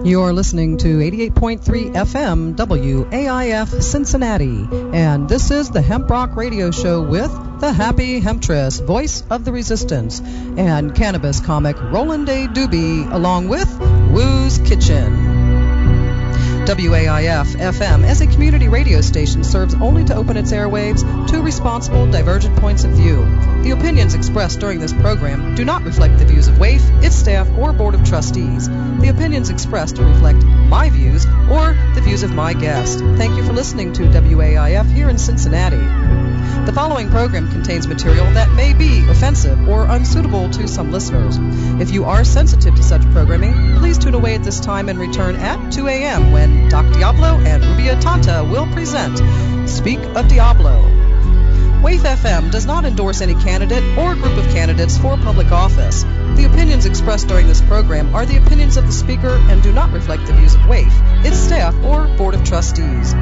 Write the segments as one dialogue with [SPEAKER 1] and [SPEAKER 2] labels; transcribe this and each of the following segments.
[SPEAKER 1] You're listening to 88.3 FM WAIF Cincinnati, and this is the Hemp Rock Radio Show with the Happy Hemptress, voice of the resistance, and cannabis comic Roland A. Doobie, along with Woo's Kitchen. WAIF FM, as a community radio station, serves only to open its airwaves to responsible, divergent points of view. The opinions expressed during this program do not reflect the views of WAIF, its staff, or Board of Trustees. The opinions expressed reflect my views or the views of my guest. Thank you for listening to WAIF here in Cincinnati. The following program contains material that may be offensive or unsuitable to some listeners. If you are sensitive to such programming, please tune away at this time and return at 2 a.m. when Doc Diablo and Rubia Tanta will present Speak of Diablo. WAIF FM does not endorse any candidate or group of candidates for public office. The opinions expressed during this program are the opinions of the speaker and do not reflect the views of WAIF, its staff, or Board of Trustees.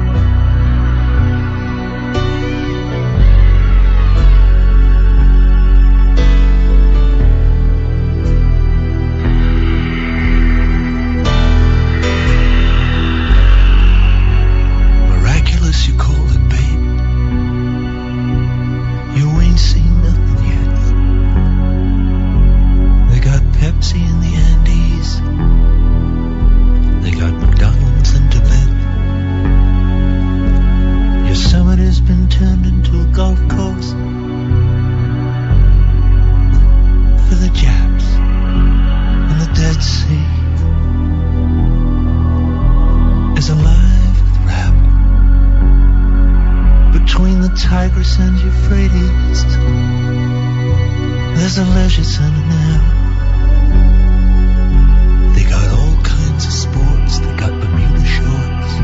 [SPEAKER 2] And Euphrates, there's a leisure center now. They got all kinds of sports. They got Bermuda shorts.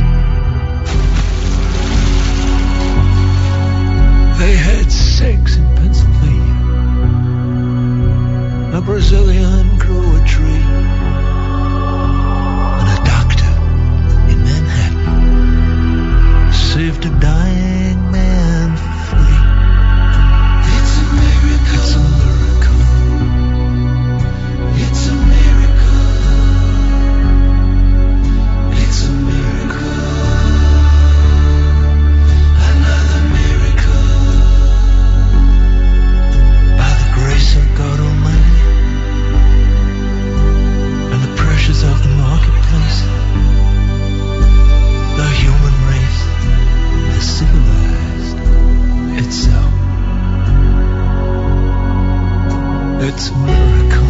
[SPEAKER 2] They had sex in Pennsylvania. A Brazilian grew a tree. And a doctor in Manhattan saved a dying man free. It's a miracle. It's a miracle. It's a miracle. It's a miracle. Another miracle. By the grace of God Almighty and the pressures of the marketplace, the human race is civilized itself. It's a miracle.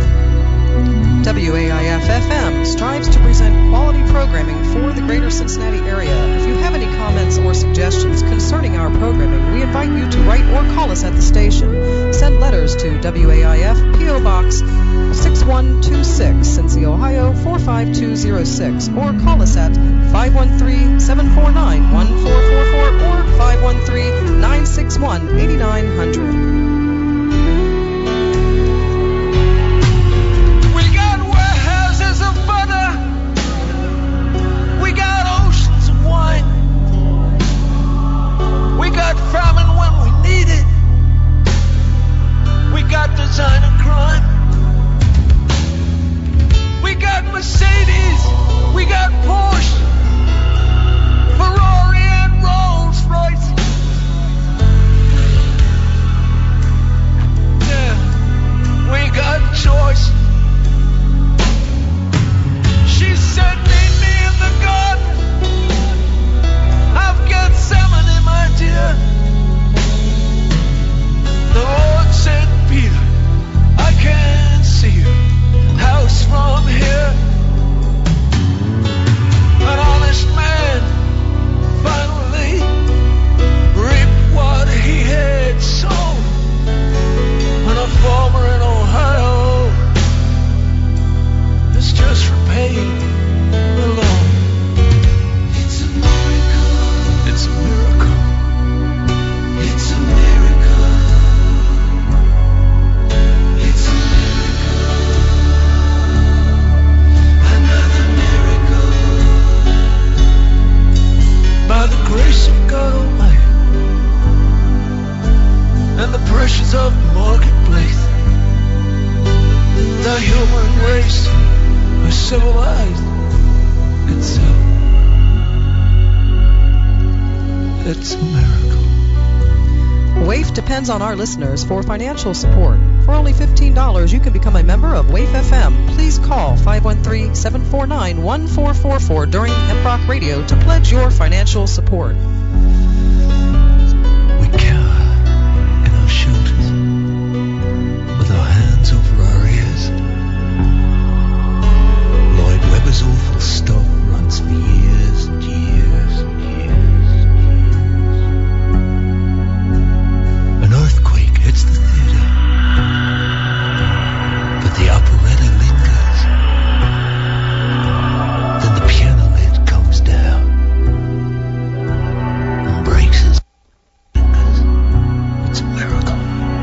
[SPEAKER 1] WAIF-FM strives to present quality programming for the greater Cincinnati area. If you have any comments or suggestions concerning our programming, we invite you to write or call us at the station. Send letters to WAIF, P.O. Box 6126, Cincy, Ohio 45206, or call us at 513-749-1444 or 513-961-8900.
[SPEAKER 2] Famine when we need it. We got designer crime. We got Mercedes. We got Porsche, Ferrari and Rolls Royce. Yeah, we got choice. She said, meet me in the garden. I've got Gethsemane, my dear. The Lord said, Peter, I can't see your house from here. An honest man finally reaped what he had sown. And a farmer in Ohio has just repaid the loan. It's a miracle. It's a miracle. It's a miracle. It's a miracle. Another miracle. By the grace of God Almighty and the pressures of the marketplace, the human race is civilized itself. It's a miracle.
[SPEAKER 1] WAIF depends on our listeners for financial support. For only $15, you can become a member of WAIF FM. Please call 513-749-1444 during Hemp Rock Radio to pledge your financial support.
[SPEAKER 2] We cower in our shelters with our hands over our ears. Lloyd Webber's awful stock runs for years and years and years. An earthquake hits the theatre, but the operetta lingers. Then the piano lid comes down and breaks his fingers. It's a miracle.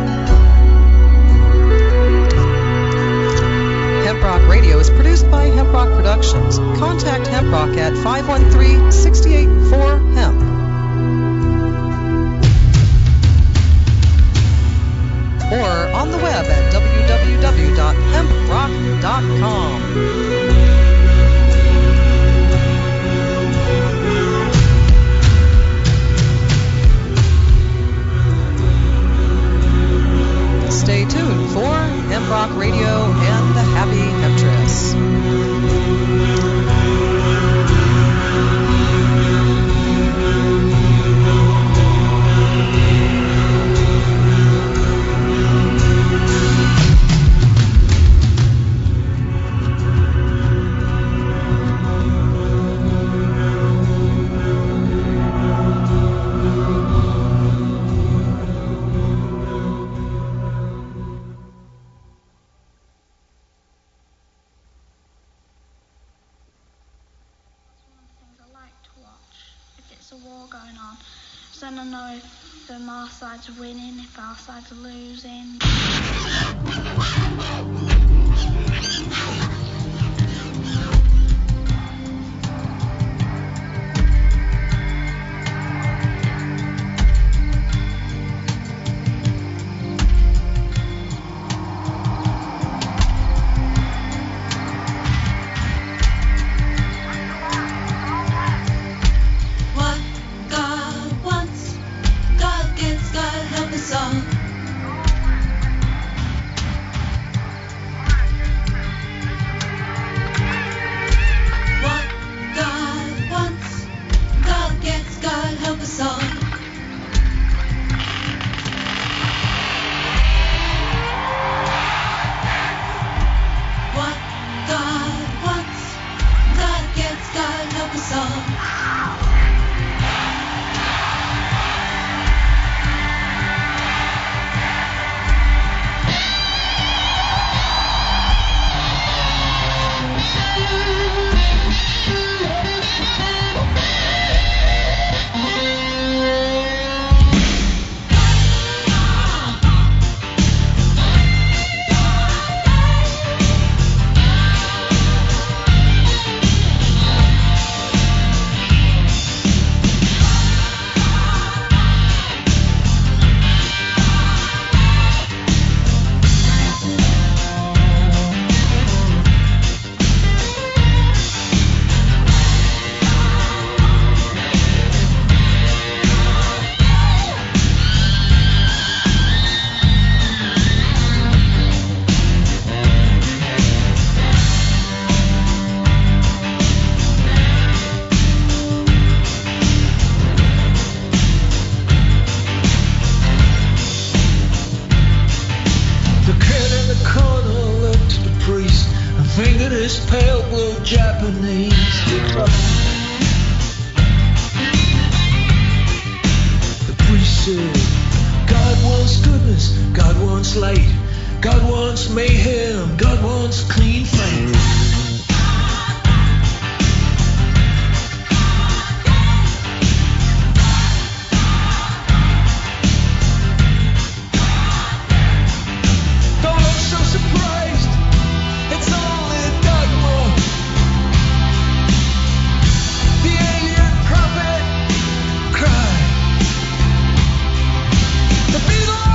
[SPEAKER 1] Hemp Rock Radio is produced by Hemp Rock Productions. Contact Hemp Rock at 513-684-HEMP. Or on the web at www.hemprock.com. Stay tuned for Hemp Rock Radio and the Happy Hemptress.
[SPEAKER 3] I don't know if our side's winning, if our side's losing.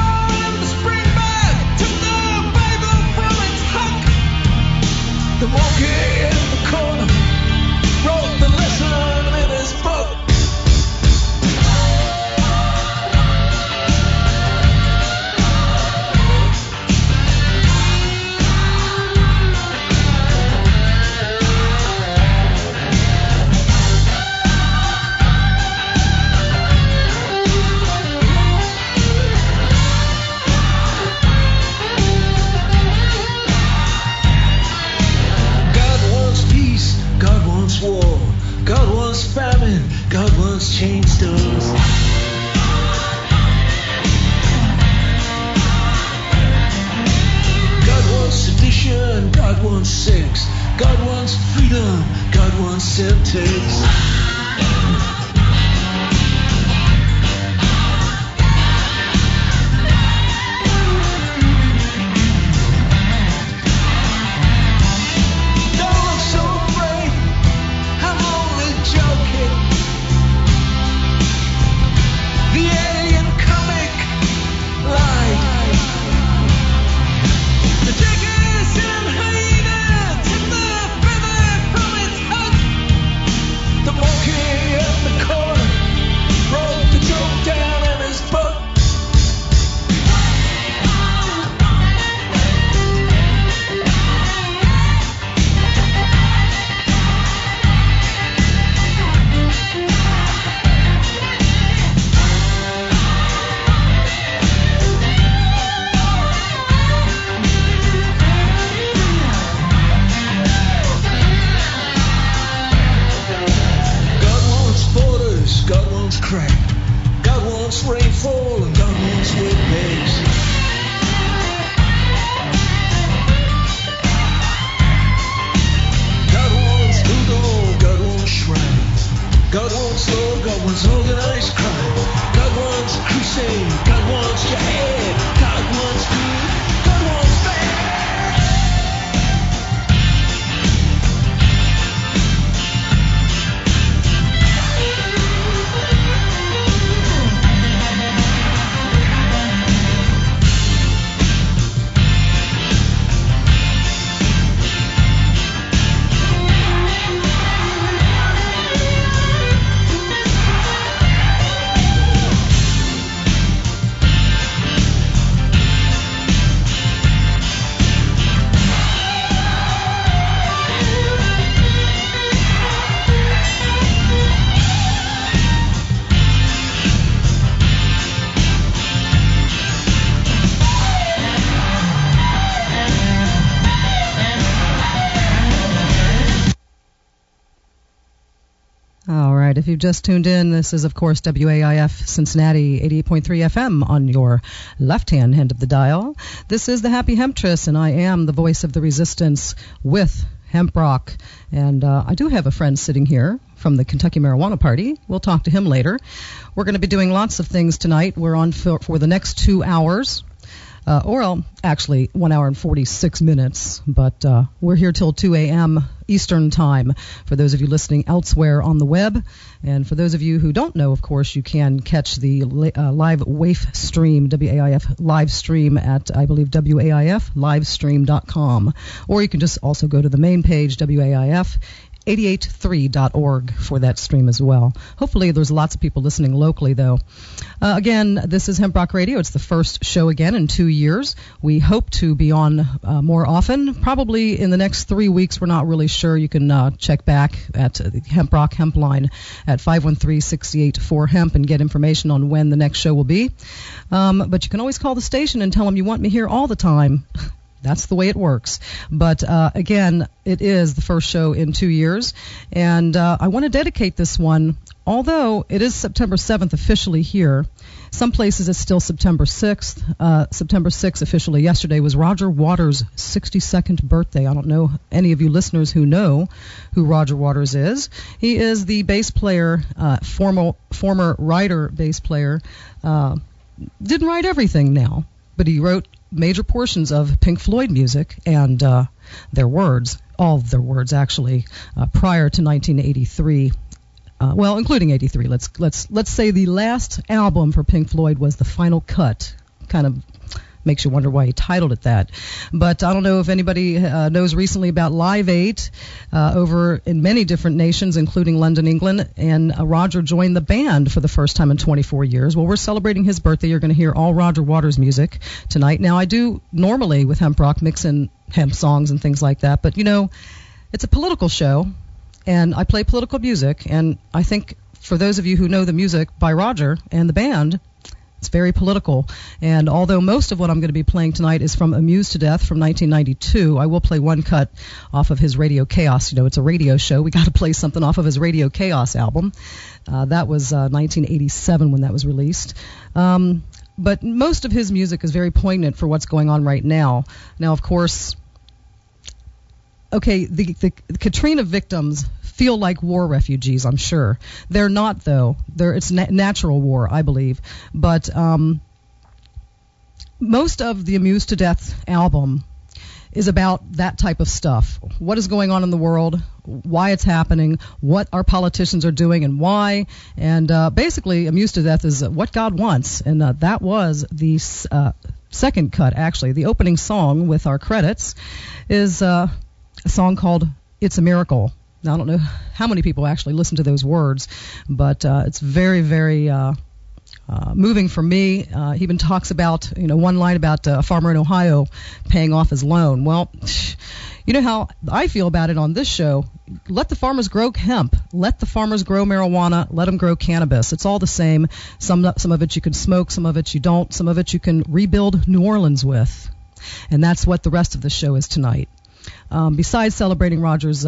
[SPEAKER 2] The more syntax. Don't look so afraid, I'm only joking. The alien comic line. The diggers and hyenas took the feather from its hut. The monkey in the corner wrote the joke down in his book. God wants borders, God wants crack. God wants rainfall and God wants windbags. God wants voodoo, God wants shrines. God wants law, God wants organized crime. God wants crusade, God wants your head. God wants good, God wants bad.
[SPEAKER 1] All right, if you've just tuned in, this is, of course, WAIF Cincinnati 88.3 FM on your left-hand end of the dial. This is the Happy Hemptress, and I am the voice of the resistance with Hemp Rock. And I do have a friend sitting here from the Kentucky Marijuana Party. We'll talk to him later. We're going to be doing lots of things tonight. We're on for the next 2 hours. Actually 1 hour and 46 minutes, but we're here till 2 a.m. Eastern Time for those of you listening elsewhere on the web. And for those of you who don't know, of course, you can catch the live WAIF stream, WAIF live stream at, I believe, WAIFlivestream.com. Or you can just also go to the main page, WAIF 883.org for that stream as well. Hopefully there's lots of people listening locally, though. Again, this is Hemp Rock Radio. It's the first show again in 2 years. We hope to be on more often. Probably in the next 3 weeks. We're not really sure. You can check back at the Hemp Rock Hemp line at 513-684-HEMP and get information on when the next show will be. But you can always call the station and tell them you want me here all the time. That's the way it works. But again, it is the first show in 2 years. And I want to dedicate this one, although it is September 7th officially here. Some places it's still September 6th. September 6th officially yesterday was Roger Waters' 62nd birthday. I don't know any of you listeners who know who Roger Waters is. He is the bass player, former writer bass player. Didn't write everything now, but he wrote major portions of Pink Floyd music and their words, all of their words actually, prior to 1983. Well, including 83. Let's say the last album for Pink Floyd was The Final Cut. Kind of makes you wonder why he titled it that. But I don't know if anybody knows recently about Live 8 over in many different nations, including London, England, and Roger joined the band for the first time in 24 years. Well, we're celebrating his birthday. You're going to hear all Roger Waters music tonight. Now, I do normally with Hemp Rock mix in hemp songs and things like that, but, you know, it's a political show, and I play political music, and I think for those of you who know the music by Roger and the band, it's very political. And although most of what I'm going to be playing tonight is from Amused to Death from 1992, I will play one cut off of his Radio Chaos. You know, it's a radio show. We got to play something off of his Radio Chaos album. That was 1987 when that was released. But most of his music is very poignant for what's going on right now. Now, of course, okay, the Katrina victims feel like war refugees, I'm sure. They're not, though. It's natural war, I believe. But most of the Amused to Death album is about that type of stuff. What is going on in the world, why it's happening, what our politicians are doing and why. And basically, Amused to Death is what God wants. And that was the second cut, actually. The opening song with our credits is a song called It's a Miracle. Now, I don't know how many people actually listen to those words, but it's very, very moving for me. He even talks about, one line about a farmer in Ohio paying off his loan. Well, you know how I feel about it on this show. Let the farmers grow hemp. Let the farmers grow marijuana. Let them grow cannabis. It's all the same. Some of it you can smoke. Some of it you don't. Some of it you can rebuild New Orleans with. And that's what the rest of the show is tonight. Besides celebrating Roger's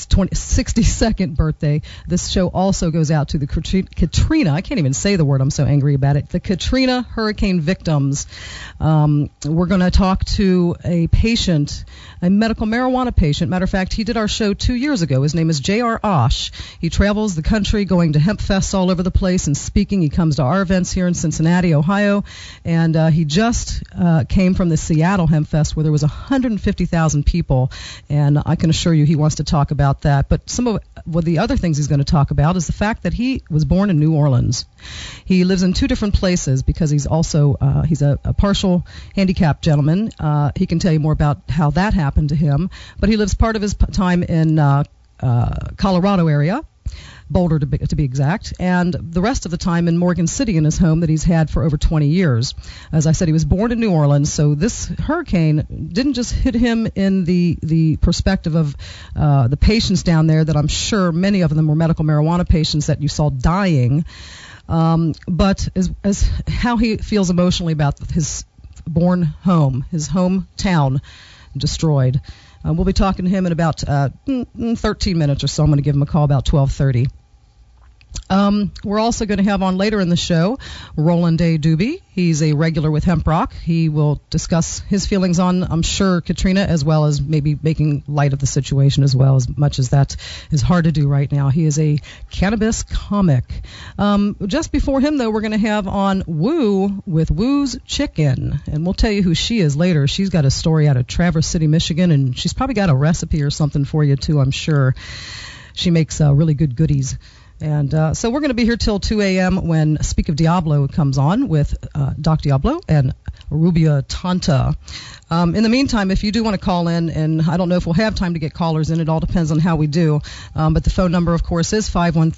[SPEAKER 1] 62nd birthday, this show also goes out to the Katrina, I can't even say the word, I'm so angry about it, the Katrina hurricane victims. We're going to talk to a patient, a medical marijuana patient. Matter of fact, he did our show 2 years ago. His name is J.R. Osh. He travels the country going to hemp fests all over the place and speaking. He comes to our events here in Cincinnati, Ohio, and he just came from the Seattle Hemp Fest where there was 150,000 people. And I can assure you he wants to talk about that. But some of the other things he's going to talk about is the fact that he was born in New Orleans. He lives in two different places because he's also he's a partial handicapped gentleman. He can tell you more about how that happened to him. But he lives part of his time in Colorado area, Boulder to be exact, and the rest of the time in Morgan City in his home that he's had for over 20 years. As I said, he was born in New Orleans, so this hurricane didn't just hit him in the perspective of the patients down there that I'm sure many of them were medical marijuana patients that you saw dying, but as how he feels emotionally about his born home, his hometown destroyed. We'll be talking to him in about 13 minutes or so. I'm going to give him a call about 12:30. We're also going to have on later in the show Roland A. Doobie. He's a regular with Hemp Rock. He will discuss his feelings on, I'm sure, Katrina, as well as maybe making light of the situation as well, as much as that is hard to do right now. He is a cannabis comic. Just before him, though, we're going to have on Woo with Woo's Chicken, and we'll tell you who she is later. She's got a story out of Traverse City, Michigan, and she's probably got a recipe or something for you, too, I'm sure. She makes really good goodies. And so we're going to be here till 2 a.m. when Speak of Diablo comes on with Doc Diablo and Rubia Tanta. In the meantime, if you do want to call in, and I don't know if we'll have time to get callers in, it all depends on how we do, but the phone number, of course, is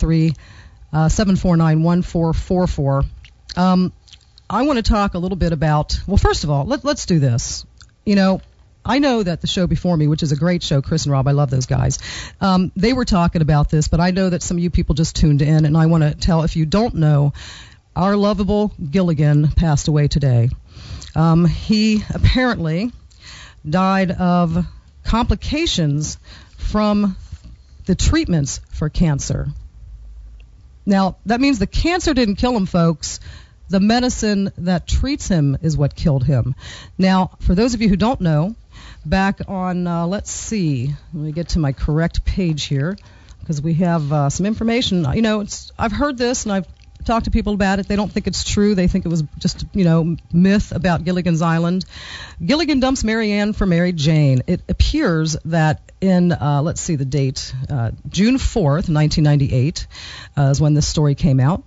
[SPEAKER 1] 513-749-1444. I want to talk a little bit about, well, first of all, let's do this. I know that the show before me, which is a great show, Chris and Rob, I love those guys, they were talking about this, but I know that some of you people just tuned in, and I want to tell, if you don't know, our lovable Gilligan passed away today. He apparently died of complications from the treatments for cancer. Now, that means the cancer didn't kill him, folks. The medicine that treats him is what killed him. Now, for those of you who don't know, back on, let's see, let me get to my correct page here, because we have some information. I've heard this, and I've talked to people about it. They don't think it's true. They think it was just, myth about Gilligan's Island. Gilligan dumps Mary Ann for Mary Jane. It appears that in, let's see the date, June 4th, 1998, is when this story came out.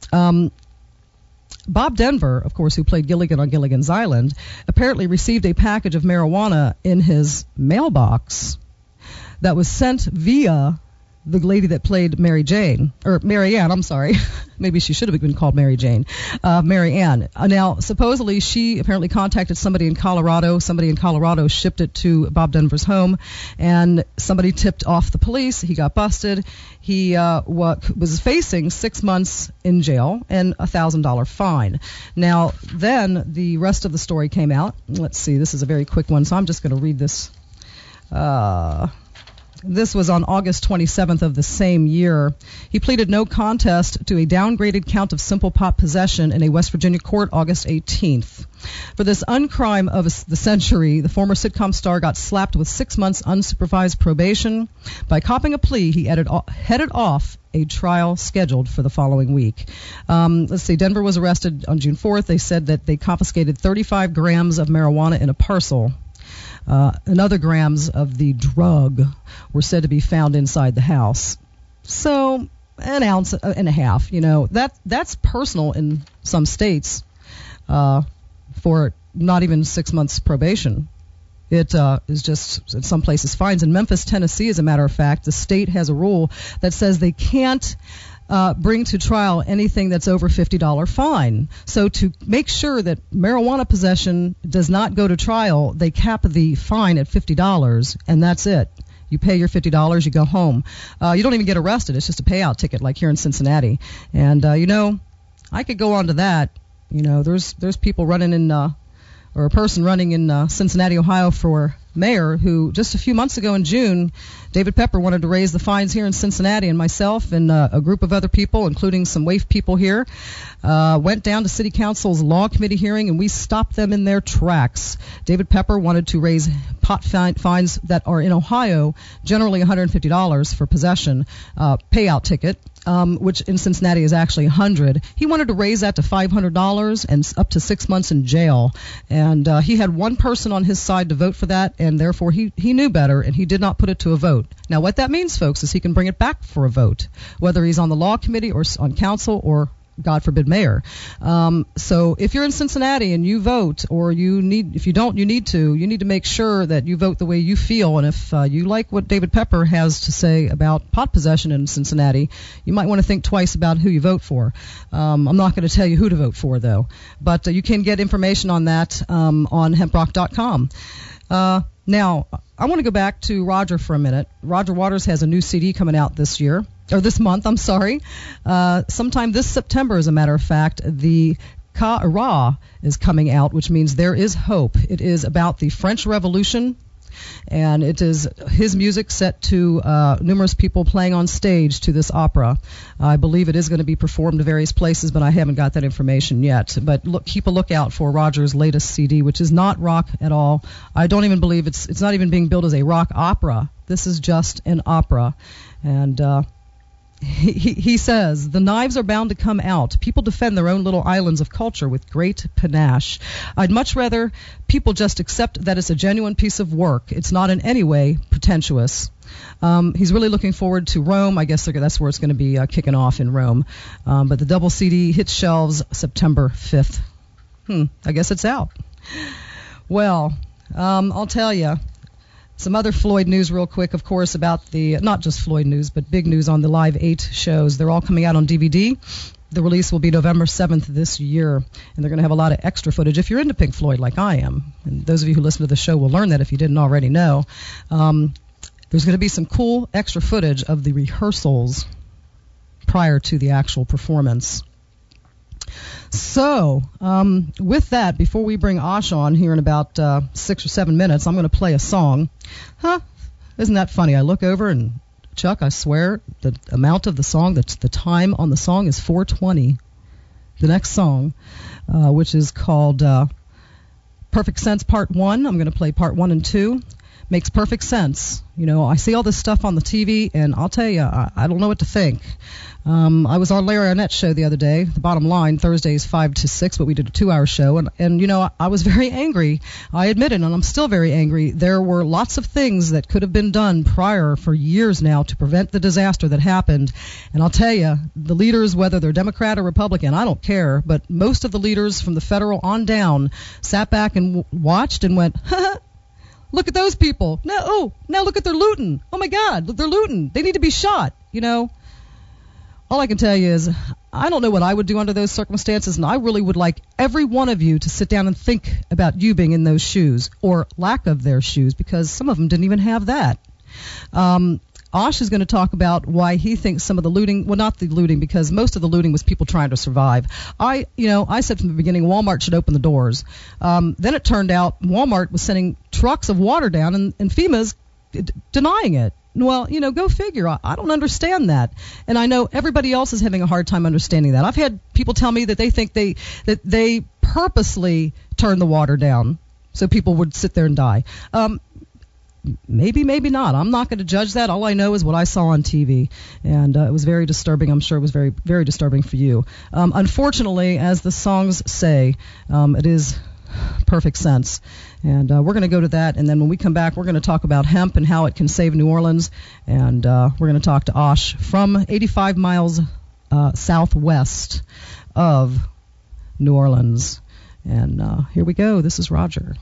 [SPEAKER 1] Bob Denver, of course, who played Gilligan on Gilligan's Island, apparently received a package of marijuana in his mailbox that was sent via the lady that played Mary Ann, I'm sorry. Maybe she should have been called Mary Jane. Mary Ann. Now, supposedly she apparently contacted somebody in Colorado. Somebody in Colorado shipped it to Bob Denver's home, and somebody tipped off the police. He got busted. He was facing 6 months in jail and a $1,000 fine. Now, then the rest of the story came out. Let's see. This is a very quick one, so I'm just going to read this. This was on August 27th of the same year. He pleaded no contest to a downgraded count of simple pot possession in a West Virginia court August 18th. For this uncrime of the century, the former sitcom star got slapped with 6 months unsupervised probation. By copping a plea, he headed off a trial scheduled for the following week. Let's see, Denver was arrested on June 4th. They said that they confiscated 35 grams of marijuana in a parcel. Another grams of the drug were said to be found inside the house. So, an ounce and a half, that's personal in some states for not even 6 months probation. It is just, in some places, fines. In Memphis, Tennessee, as a matter of fact, the state has a rule that says they can't bring to trial anything that's over $50 fine. So to make sure that marijuana possession does not go to trial, they cap the fine at $50, and that's it. You pay your $50, you go home. You don't even get arrested. It's just a payout ticket, like here in Cincinnati. And, I could go on to that. There's people running in, or a person running in Cincinnati, Ohio for mayor who just a few months ago in June, David Pepper wanted to raise the fines here in Cincinnati, and myself and a group of other people, including some WAIF people here, went down to City Council's Law Committee hearing, and we stopped them in their tracks. David Pepper wanted to raise pot fines that are in Ohio, generally $150 for possession, payout ticket, which in Cincinnati is actually $100. He wanted to raise that to $500 and up to 6 months in jail. And he had one person on his side to vote for that, and therefore he knew better, and he did not put it to a vote. Now, what that means, folks, is he can bring it back for a vote, whether he's on the law committee or on council or, God forbid, mayor. So if you're in Cincinnati and you vote, or if you don't, you need to make sure that you vote the way you feel. And if you like what David Pepper has to say about pot possession in Cincinnati, you might want to think twice about who you vote for. I'm not going to tell you who to vote for, though. But you can get information on that on hemprock.com. Now, I want to go back to Roger for a minute. Roger Waters has a new CD coming out this month, I'm sorry. Sometime this September, as a matter of fact, the Ka-Ra is coming out, which means there is hope. It is about the French Revolution, and it is his music set to numerous people playing on stage to this opera. I believe it is going to be performed to various places, but I haven't got that information yet. But keep a lookout for Roger's latest CD, which is not rock at all. I don't even believe it's not even being billed as a rock opera. This is just an opera. And he says, the knives are bound to come out. People defend their own little islands of culture with great panache. I'd much rather people just accept that it's a genuine piece of work. It's not in any way pretentious. He's really looking forward to Rome. I guess that's where it's going to be kicking off, in Rome. But the double CD hits shelves September 5th. I guess it's out. Well, I'll tell you. Some other Floyd news real quick, of course, about not just Floyd news, but big news on the Live 8 shows. They're all coming out on DVD. The release will be November 7th this year, and they're going to have a lot of extra footage. If you're into Pink Floyd like I am, and those of you who listen to the show will learn that if you didn't already know, there's going to be some cool extra footage of the rehearsals prior to the actual performance. So, with that, before we bring Osh on here in about 6 or 7 minutes, I'm going to play a song. Isn't that funny? I look over and, Chuck, I swear, the amount of the song, the time on the song is 4:20. The next song, which is called Perfect Sense Part 1. I'm going to play Part 1 and 2. Makes perfect sense. I see all this stuff on the TV, and I'll tell you, I don't know what to think. I was on Larry Arnett's show the other day, The Bottom Line, Thursdays 5 to 6, but we did a 2-hour show, and I was very angry. I admit it, and I'm still very angry. There were lots of things that could have been done prior for years now to prevent the disaster that happened, and I'll tell you, the leaders, whether they're Democrat or Republican, I don't care, but most of the leaders from the federal on down sat back and watched and went, look at those people. Now look at their looting. Oh, my God, they're looting. They need to be shot, All I can tell you is I don't know what I would do under those circumstances, and I really would like every one of you to sit down and think about you being in those shoes, or lack of their shoes, because some of them didn't even have that. Osh is going to talk about why he thinks some of the looting, well, not the looting, because most of the looting was people trying to survive. I said from the beginning Walmart should open the doors. Then it turned out Walmart was sending trucks of water down, and FEMA's denying it. Well, go figure. I don't understand that. And I know everybody else is having a hard time understanding that. I've had people tell me that they think they purposely turn the water down so people would sit there and die. Maybe not. I'm not going to judge that. All I know is what I saw on TV, and it was very disturbing. I'm sure it was very, very disturbing for you. Unfortunately, as the songs say, it is perfect sense. And we're going to go to that, and then when we come back, we're going to talk about hemp and how it can save New Orleans, and we're going to talk to Osh from 85 miles southwest of New Orleans. And here we go. This is Roger.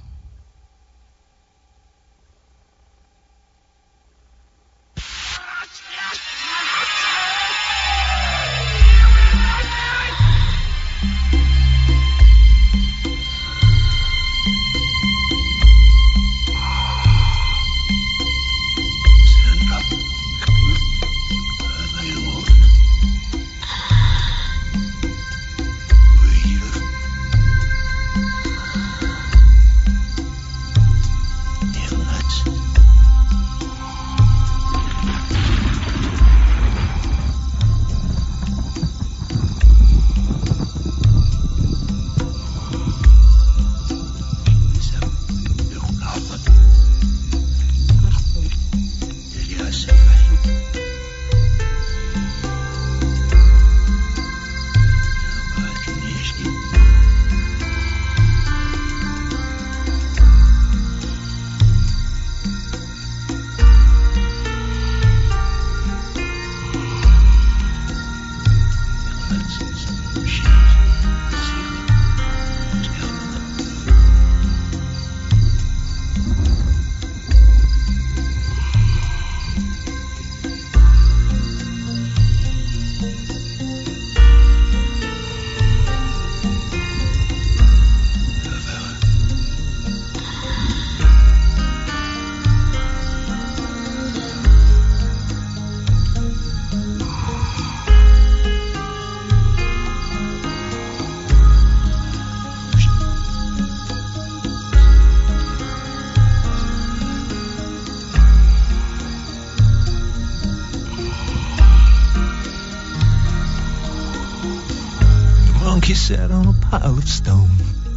[SPEAKER 2] He sat on a pile of stone.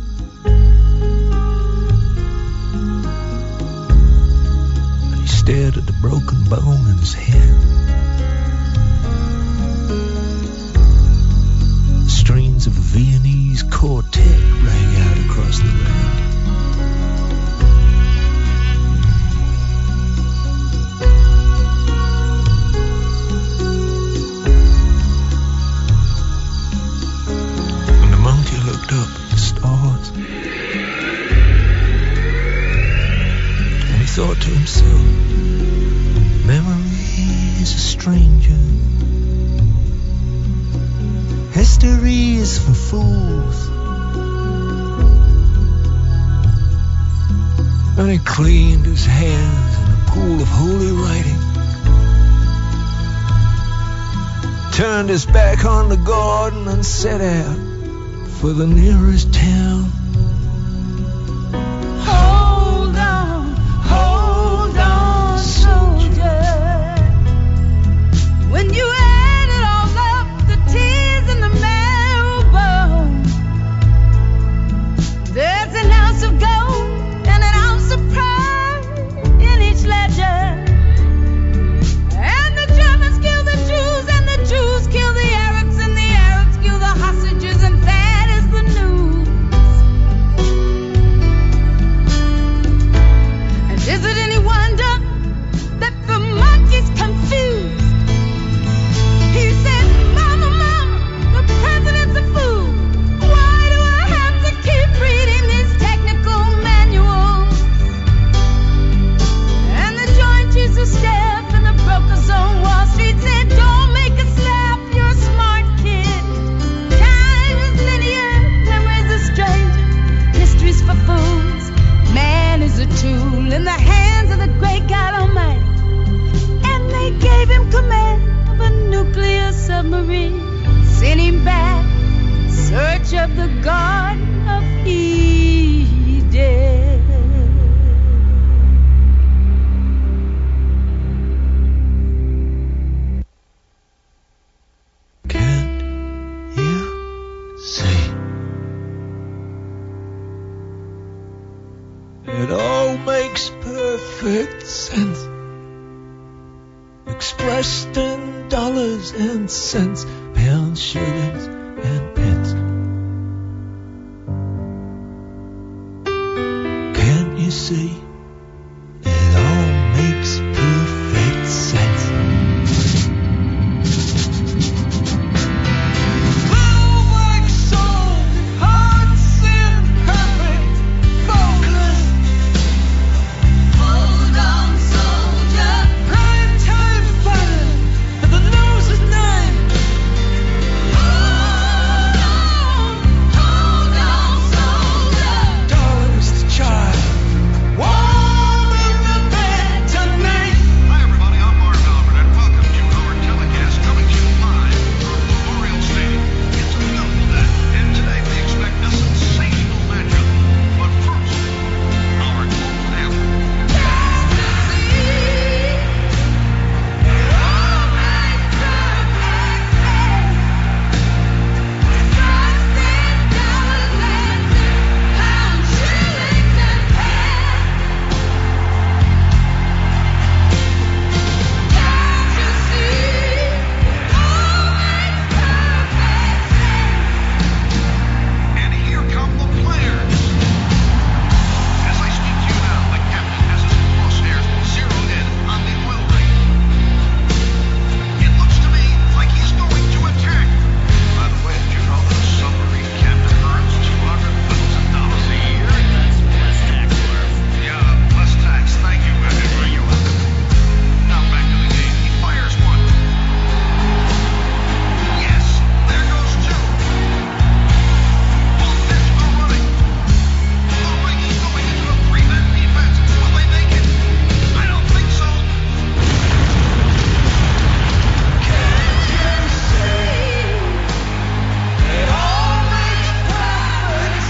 [SPEAKER 2] And he stared at the broken bone in his hand. The strains of a Viennese quartet rang out across the land. Looked up at the stars, and he thought to himself, memory is a stranger, history is for fools. And he cleaned his hands in a pool of holy writing, turned his back on the garden and set out for the nearest town.
[SPEAKER 3] Hold on, soldier. When you add it all up, the tears and the marrow bone, there's an ounce of gold and an ounce of pride in each ledger. And the Germans kill the Jews, and the Jews kill the Arabs, and the Arabs kill the hostages, and that is the news.
[SPEAKER 2] It all makes perfect sense. Expressed in dollars and cents, pounds, shillings, and pence. Can't you see? It all makes perfect sense. Little black soul, hearts in perfect focus. Hold on, soldier. Prime time fighter, and the nose is 9. Hold on, soldier. Darling's the child. Warm in the bed tonight.
[SPEAKER 4] Hi everybody, I'm Marv Albert and welcome to our telecast coming to you live from Memorial Stadium. It's a beautiful day and today we expect a sensational matchup. But first, our global anthem. And here come the players. As I speak to you now, the captain has his crosshairs zeroed in on the oil rig. It looks to me like he's going to attack. By the way, did you know that a submarine captain earns $200,000 a year? That's less tax, Marv. Yeah, less tax. Thank you, Edward. You're welcome. Now back to the game. He fires one. Yes, there goes two. Both men are running. Oh, Mikey's going into a 3-man defense. Will they make it? I don't think so.
[SPEAKER 2] It all makes perfect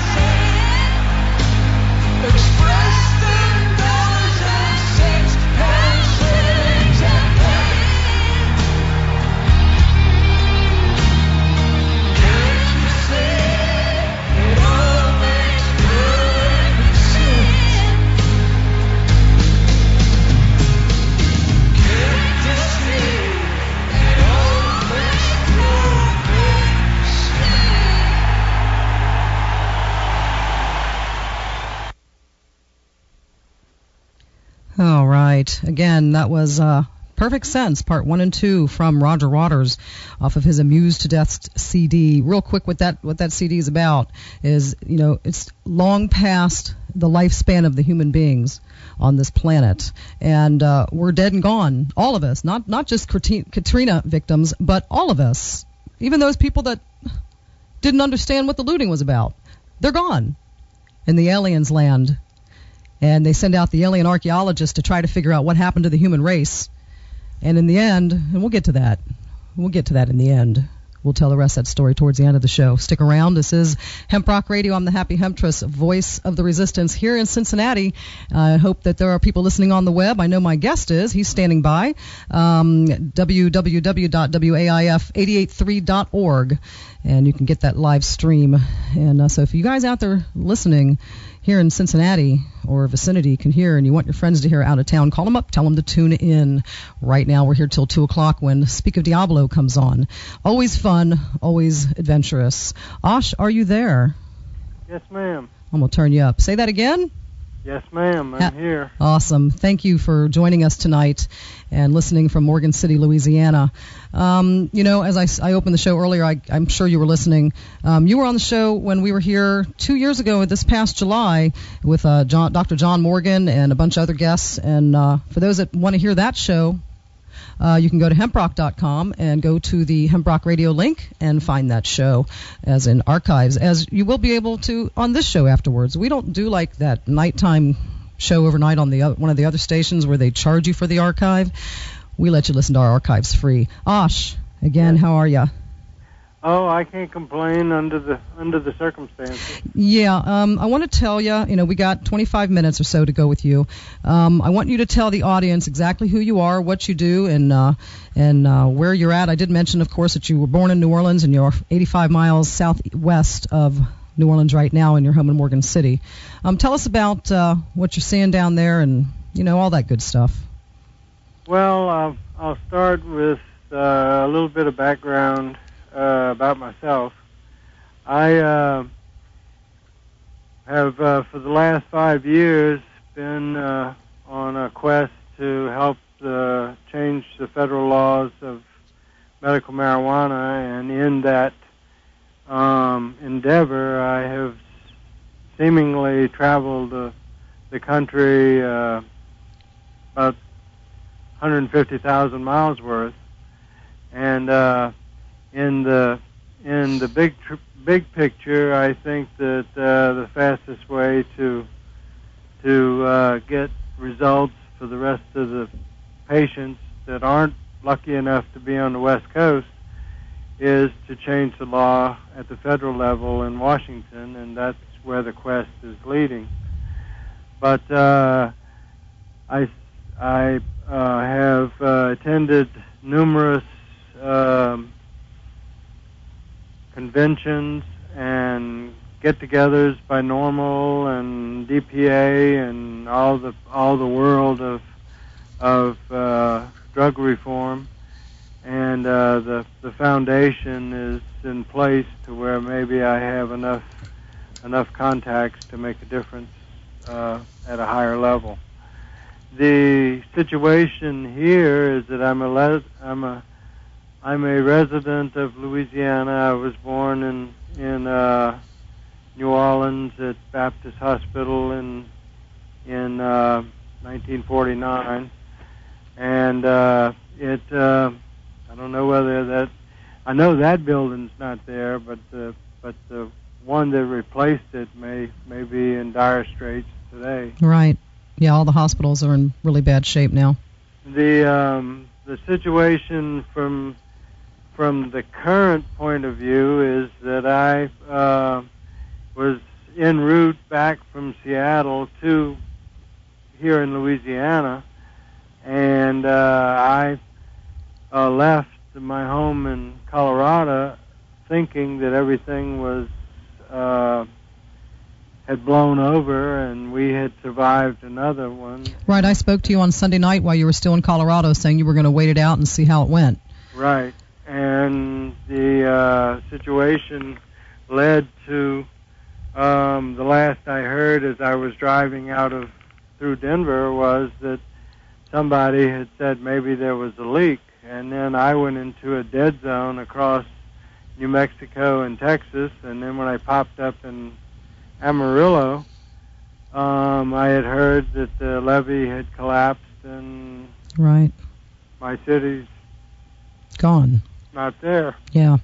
[SPEAKER 2] sense. Expressed in dollars and cents, pounds, shillings, and pence. Can't you see? It all makes perfect sense. Can't you see? It all makes perfect sense.
[SPEAKER 1] All right. Again, that was Perfect Sense, Part 1 and 2 from Roger Waters off of his Amused to Death CD. Real quick, what that CD is about is, it's long past the lifespan of the human beings on this planet. And we're dead and gone. All of us. Not just Katrina victims, but all of us. Even those people that didn't understand what the looting was about. They're gone. And the aliens land. And they send out the alien archaeologists to try to figure out what happened to the human race. And in the end, and we'll get to that in the end. We'll tell the rest of that story towards the end of the show. Stick around. This is Hemp Rock Radio. I'm the Happy Hemptress, voice of the resistance here in Cincinnati. I hope that there are people listening on the web. I know my guest is. He's standing by. www.waif883.org. And you can get that live stream. And so if you guys out there listening here in Cincinnati or vicinity can hear and you want your friends to hear out of town, call them up, tell them to tune in. Right now we're here till 2 o'clock when Speak of Diablo comes on. Always fun, always adventurous. Osh, are you there?
[SPEAKER 5] Yes, ma'am.
[SPEAKER 1] I'm going to turn you up. Say that again.
[SPEAKER 5] Yes, ma'am. I'm here.
[SPEAKER 1] Awesome. Thank you for joining us tonight and listening from Morgan City, Louisiana. As I opened the show earlier, I'm sure you were listening. You were on the show when we were here 2 years ago, this past July, with Dr. John Morgan and a bunch of other guests. And for those that want to hear that show, you can go to hemprock.com and go to the Hemp Rock Radio link and find that show as in archives, as you will be able to on this show afterwards. We don't do like that nighttime show overnight on one of the other stations where they charge you for the archive. We let you listen to our archives free. Osh, again, how are you?
[SPEAKER 5] Oh, I can't complain under the circumstances.
[SPEAKER 1] Yeah, I want to tell you, we got 25 minutes or so to go with you. I want you to tell the audience exactly who you are, what you do, and where you're at. I did mention, of course, that you were born in New Orleans and you're 85 miles southwest of New Orleans right now in your home in Morgan City. Tell us about what you're seeing down there and, all that good stuff.
[SPEAKER 5] Well, I'll start with a little bit of background about myself. I have, for the last 5 years, been on a quest to help change the federal laws of medical marijuana, and in that endeavor, I have seemingly traveled the country about 150,000 miles worth, and in the big picture, I think that the fastest way to get results for the rest of the patients that aren't lucky enough to be on the West Coast is to change the law at the federal level in Washington, and that's where the quest is leading. But I have attended numerous conventions and get-togethers by NORML and DPA and all the world of drug reform, and the foundation is in place to where maybe I have enough contacts to make a difference at a higher level. The situation here is that I'm a resident of Louisiana. I was born in New Orleans at Baptist Hospital in 1949, and I don't know whether I know that building's not there, but the one that replaced it may be in dire straits today.
[SPEAKER 1] Right. Yeah, all the hospitals are in really bad shape now.
[SPEAKER 5] The situation from the current point of view is that I was en route back from Seattle to here in Louisiana, and I left my home in Colorado thinking that everything was had blown over and we had survived another one.
[SPEAKER 1] Right, I spoke to you on Sunday night while you were still in Colorado, saying you were going to wait it out and see how it went.
[SPEAKER 5] Right, and the situation led to the last I heard as I was driving through Denver was that somebody had said maybe there was a leak, and then I went into a dead zone across New Mexico and Texas, and then when I popped up in Amarillo, I had heard that the levee had collapsed and
[SPEAKER 1] right,
[SPEAKER 5] my city's
[SPEAKER 1] gone,
[SPEAKER 5] not there.
[SPEAKER 1] Yeah.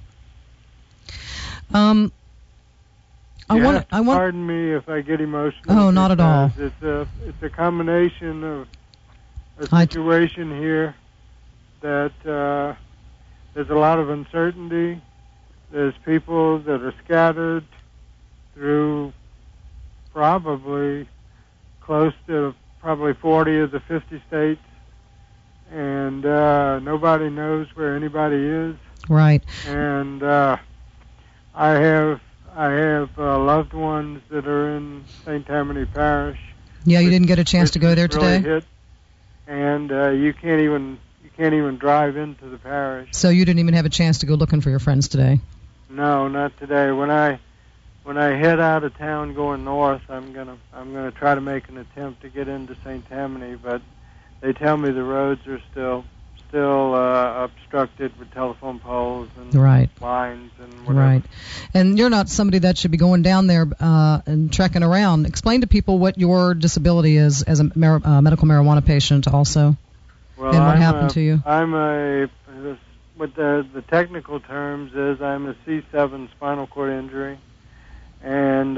[SPEAKER 5] I want. Pardon me if I get emotional.
[SPEAKER 1] Oh, not at all.
[SPEAKER 5] It's a combination of a situation here that there's a lot of uncertainty. There's people that are scattered through probably close to 40 of the 50 states, and nobody knows where anybody is.
[SPEAKER 1] Right.
[SPEAKER 5] And I have loved ones that are in St. Tammany Parish.
[SPEAKER 1] Yeah, you didn't get a chance to go there today.
[SPEAKER 5] Really hit, and you can't even drive into the parish.
[SPEAKER 1] So you didn't even have a chance to go looking for your friends today.
[SPEAKER 5] No, not today. When I head out of town going north, I'm gonna try to make an attempt to get into St. Tammany, but they tell me the roads are still obstructed with telephone poles and lines and whatever. Right. And you're not somebody that should be going down there and trekking around. Explain to people what your disability is as a medical marijuana patient also, and what happened to you. What the technical terms is, I'm a C7 spinal cord injury, and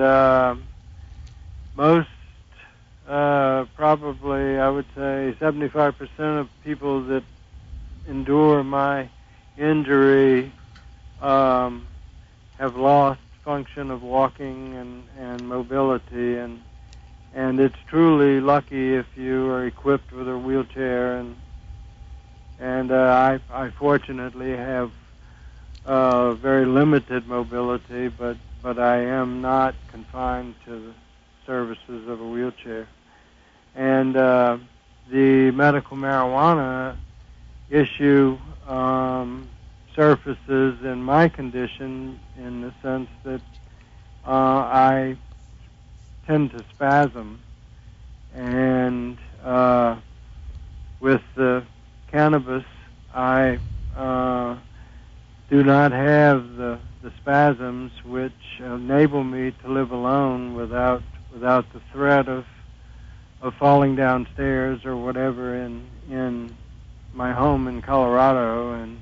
[SPEAKER 5] most, probably, I would say 75% of people that endure my injury have lost function of walking and mobility, and it's truly lucky if you are equipped with a wheelchair, and I fortunately have very limited mobility, but I am not confined to the services of a wheelchair. And the medical marijuana issue surfaces in my condition in the sense that I tend to spasm, and with the cannabis I do not have the spasms which enable me to live alone without the threat of falling downstairs or whatever in my home in Colorado, and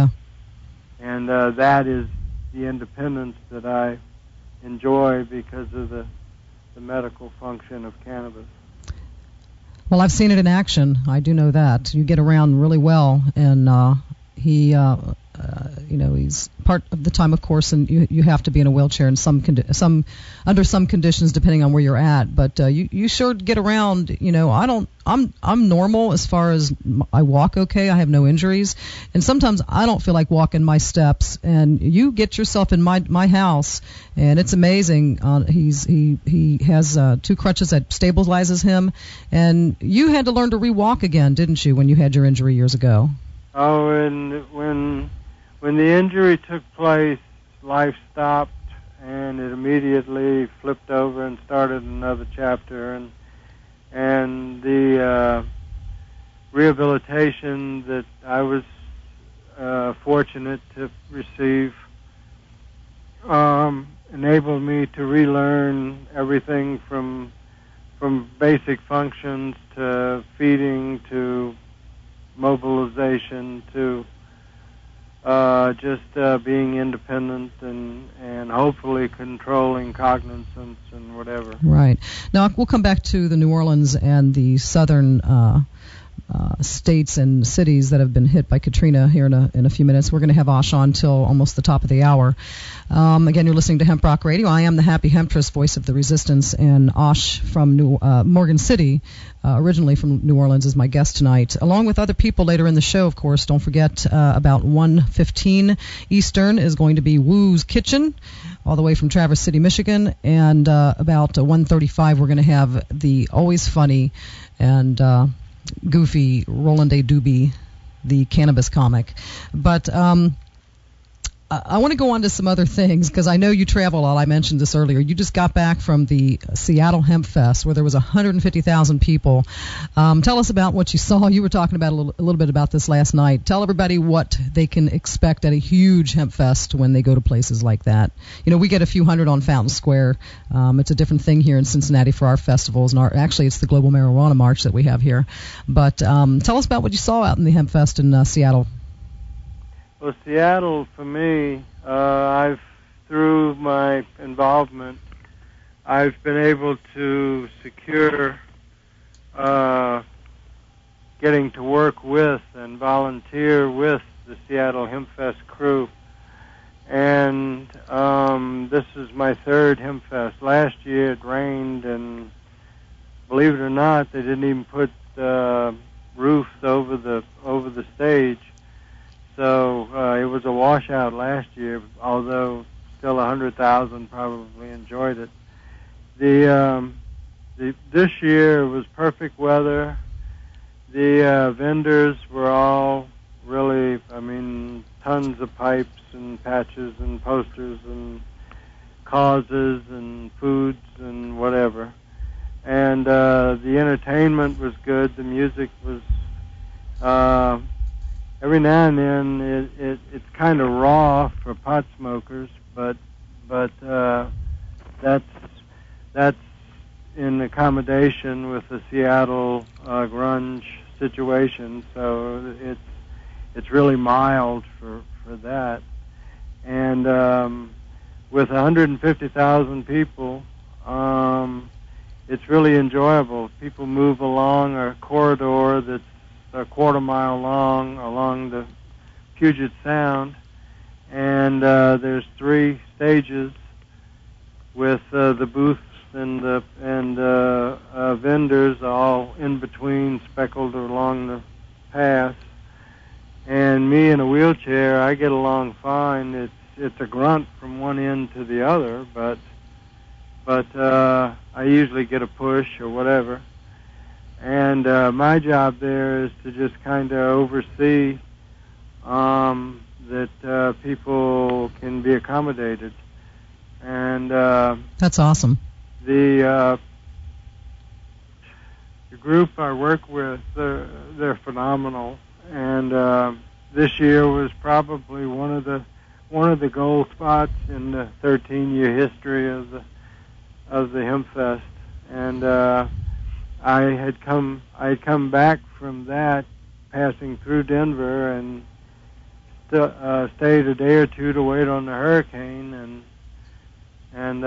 [SPEAKER 5] that is the independence that I enjoy because of the medical function of cannabis.
[SPEAKER 1] Well, I've seen it in action. I do know that. You get around really well, and he's part of the time, of course, and you have to be in a wheelchair in under some conditions depending on where you're at. But you sure get around. I'm normal as far as I walk okay. I have no injuries, and sometimes I don't feel like walking my steps. And you get yourself in my house, and it's amazing. He has 2 crutches that stabilizes him, and you had to learn to re-walk again, didn't you, when you had your injury years ago?
[SPEAKER 5] Oh, and when the injury took place, life stopped, and it immediately flipped over and started another chapter. And the rehabilitation that I was fortunate to receive enabled me to relearn everything from basic functions to feeding to mobilization to just being independent and hopefully controlling cognizance and whatever.
[SPEAKER 1] Right. Now, we'll come back to the New Orleans and the southern states and cities that have been hit by Katrina here in a few minutes. We're going to have Osh on till almost the top of the hour. Again, you're listening to Hemp Rock Radio. I am the Happy Hemptress, voice of the resistance, and Osh from Morgan City, originally from New Orleans, is my guest tonight, along with other people later in the show, of course. Don't forget, about 1:15 Eastern is going to be Woo's Kitchen, all the way from Traverse City, Michigan, and about 1:35 we're going to have the always funny and goofy Roland A. Doobie, the cannabis comic. But I want to go on to some other things, because I know you travel a lot. I mentioned this earlier. You just got back from the Seattle Hemp Fest, where there was 150,000 people. Tell us about what you saw. You were talking about a little bit about this last night. Tell everybody what they can expect at a huge hemp fest when they go to places like that. We get a few hundred on Fountain Square. It's a different thing here in Cincinnati for our festivals, and actually it's the Global Marijuana March that we have here. But tell us about what you saw out in the Hemp Fest in Seattle.
[SPEAKER 5] Well, Seattle, for me, through my involvement, I've been able to secure getting to work with and volunteer with the Seattle Hemp Fest crew. And this is my 3rd Hemp Fest. Last year it rained, and believe it or not, they didn't even put roofs over the stage. So it was a washout last year, although still 100,000 probably enjoyed it. This year was perfect weather. The vendors were all really, tons of pipes and patches and posters and causes and foods and whatever. And the entertainment was good. The music was... every now and then it's kind of raw for pot smokers, but that's in accommodation with the Seattle grunge situation. So it's really mild for that. And with 150,000 people, it's really enjoyable. People move along a corridor that's a quarter-mile long along the Puget Sound, and there's 3 stages with the booths and vendors all in between, speckled along the path. And me in a wheelchair, I get along fine. It's a grunt from one end to the other, but I usually get a push or whatever. And my job there is to just kind of oversee that people can be accommodated. And
[SPEAKER 1] that's awesome.
[SPEAKER 5] The group I work with, they're phenomenal. And this year was probably one of the gold spots in the 13-year history of the HempFest. And I had come back from that, passing through Denver, and stayed a day or two to wait on the hurricane, and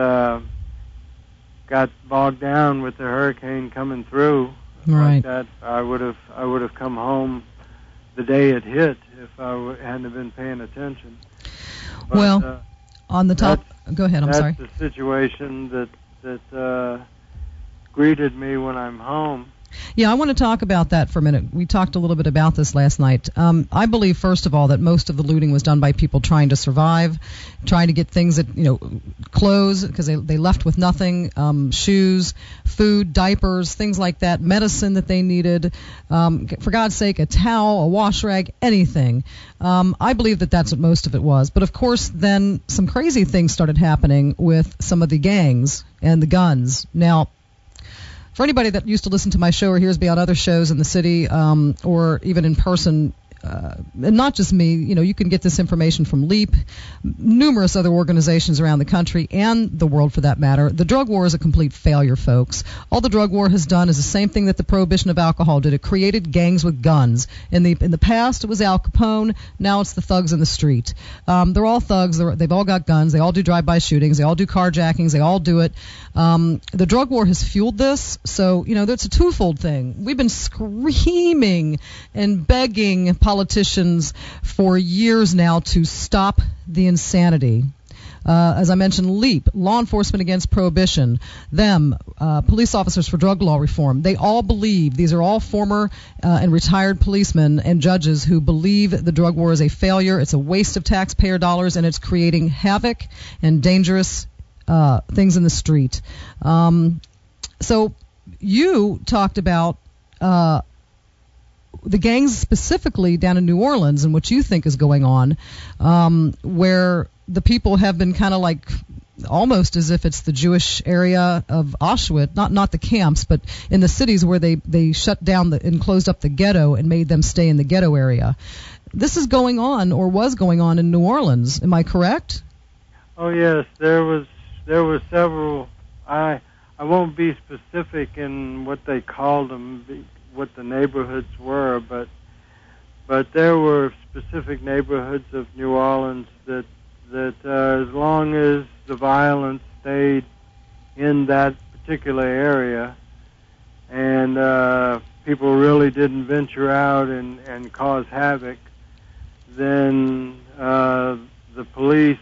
[SPEAKER 5] got bogged down with the hurricane coming through.
[SPEAKER 1] Right.
[SPEAKER 5] Like that, I would have come home the day it hit if I hadn't been paying attention. But,
[SPEAKER 1] well, on the top, go ahead. I'm sorry.
[SPEAKER 5] That's the situation that greeted me when I'm home.
[SPEAKER 1] Yeah, I want to talk about that for a minute. We talked a little bit about this last night. I believe, first of all, that most of the looting was done by people trying to survive, trying to get things that, clothes, because they left with nothing, shoes, food, diapers, things like that, medicine that they needed, for God's sake, a towel, a wash rag, anything. I believe that that's what most of it was. But, of course, then some crazy things started happening with some of the gangs and the guns. Now, for anybody that used to listen to my show or hears me on other shows in the city or even in person, and not just me, you can get this information from LEAP, numerous other organizations around the country and the world for that matter. The drug war is a complete failure, folks. All the drug war has done is the same thing that the prohibition of alcohol did. It created gangs with guns. In the past, it was Al Capone. Now it's the thugs in the street. They're all thugs. They've all got guns. They all do drive-by shootings. They all do carjackings. They all do it. The drug war has fueled this. So, that's a twofold thing. We've been screaming and begging politicians for years now to stop the insanity. As I mentioned, LEAP, Law Enforcement Against Prohibition, police officers for drug law reform, they all believe, these are all former and retired policemen and judges who believe the drug war is a failure, it's a waste of taxpayer dollars, and it's creating havoc and dangerous things in the street. So you talked about the gangs specifically down in New Orleans and what you think is going on, where the people have been kind of like almost as if it's the Jewish area of Auschwitz, not the camps, but in the cities where they shut down and closed up the ghetto and made them stay in the ghetto area. This is going on or was going on in New Orleans. Am I correct?
[SPEAKER 5] Oh yes, there was several. I won't be specific in what they called them, what the neighborhoods were, but there were specific neighborhoods of New Orleans that as long as the violence stayed in that particular area and people really didn't venture out and cause havoc, then the police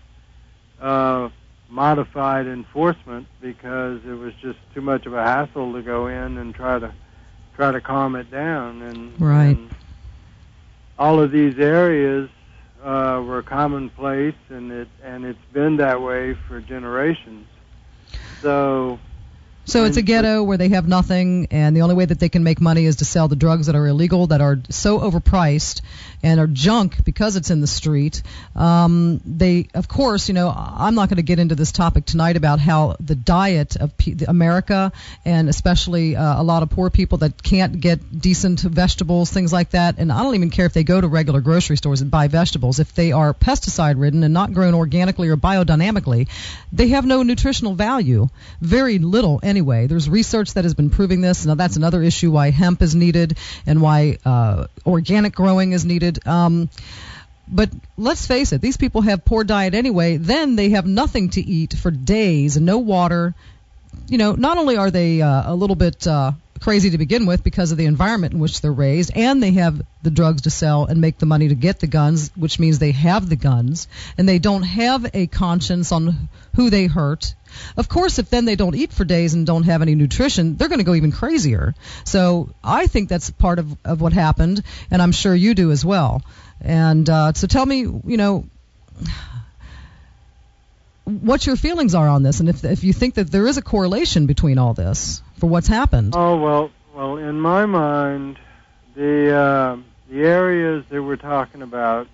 [SPEAKER 5] modified enforcement because it was just too much of a hassle to go in and try to calm it down. And,
[SPEAKER 1] right.
[SPEAKER 5] And all of these areas were commonplace, and it's been that way for generations. So
[SPEAKER 1] it's a ghetto where they have nothing, and the only way that they can make money is to sell the drugs that are illegal, that are so overpriced and are junk because it's in the street. They, of course, I'm not going to get into this topic tonight about how the diet of America, and especially a lot of poor people that can't get decent vegetables, things like that, and I don't even care if they go to regular grocery stores and buy vegetables. If they are pesticide-ridden and not grown organically or biodynamically, they have no nutritional value, very little anyway. There's research that has been proving this. Now, that's another issue why hemp is needed and why organic growing is needed. But let's face it, these people have poor diet anyway. Then they have nothing to eat for days and no water. Not only are they a little bit crazy to begin with because of the environment in which they're raised, and they have the drugs to sell and make the money to get the guns, which means they have the guns, and they don't have a conscience on who they hurt. Of course, if then they don't eat for days and don't have any nutrition, they're going to go even crazier. So I think that's part of what happened, and I'm sure you do as well. And so tell me, what your feelings are on this, and if you think that there is a correlation between all this for what's happened.
[SPEAKER 5] Oh, well, in my mind, the areas that we're talking about,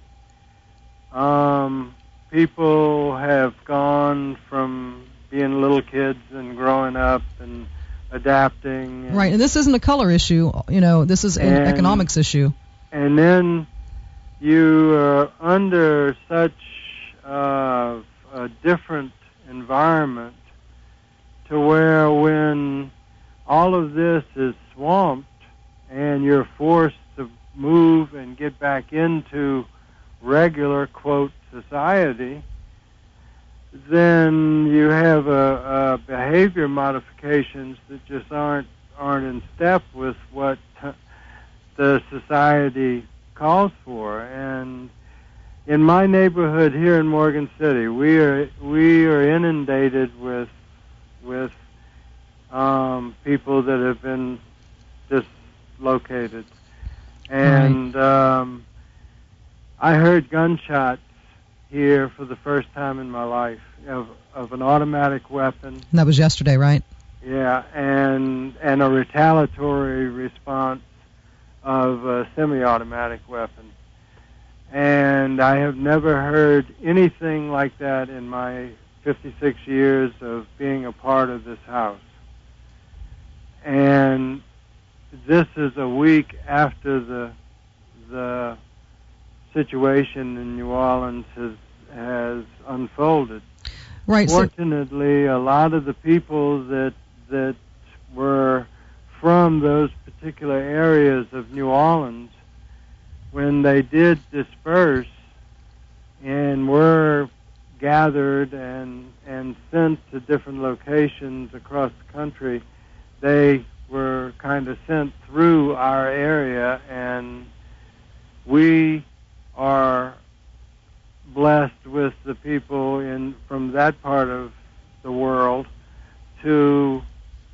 [SPEAKER 5] people have gone from being little kids and growing up and adapting.
[SPEAKER 1] Right, and this isn't a color issue, this is an economics issue.
[SPEAKER 5] And then you are under such a different environment to where when all of this is swamped and you're forced to move and get back into regular, quote, society, then you have a behavior modifications that just aren't in step with what the society calls for. And in my neighborhood here in Morgan City, we are inundated with people that have been dislocated, and I heard gunshots here for the first time in my life of an automatic weapon.
[SPEAKER 1] And that was yesterday, right?
[SPEAKER 5] Yeah, and a retaliatory response of a semi-automatic weapon. And I have never heard anything like that in my 56 years of being a part of this house. And this is a week after the situation in New Orleans has unfolded.
[SPEAKER 1] Right.
[SPEAKER 5] Fortunately, a lot of the people that were from those particular areas of New Orleans, when they did disperse and were gathered and sent to different locations across the country, they were kind of sent through our area, and we are blessed with the people from that part of the world to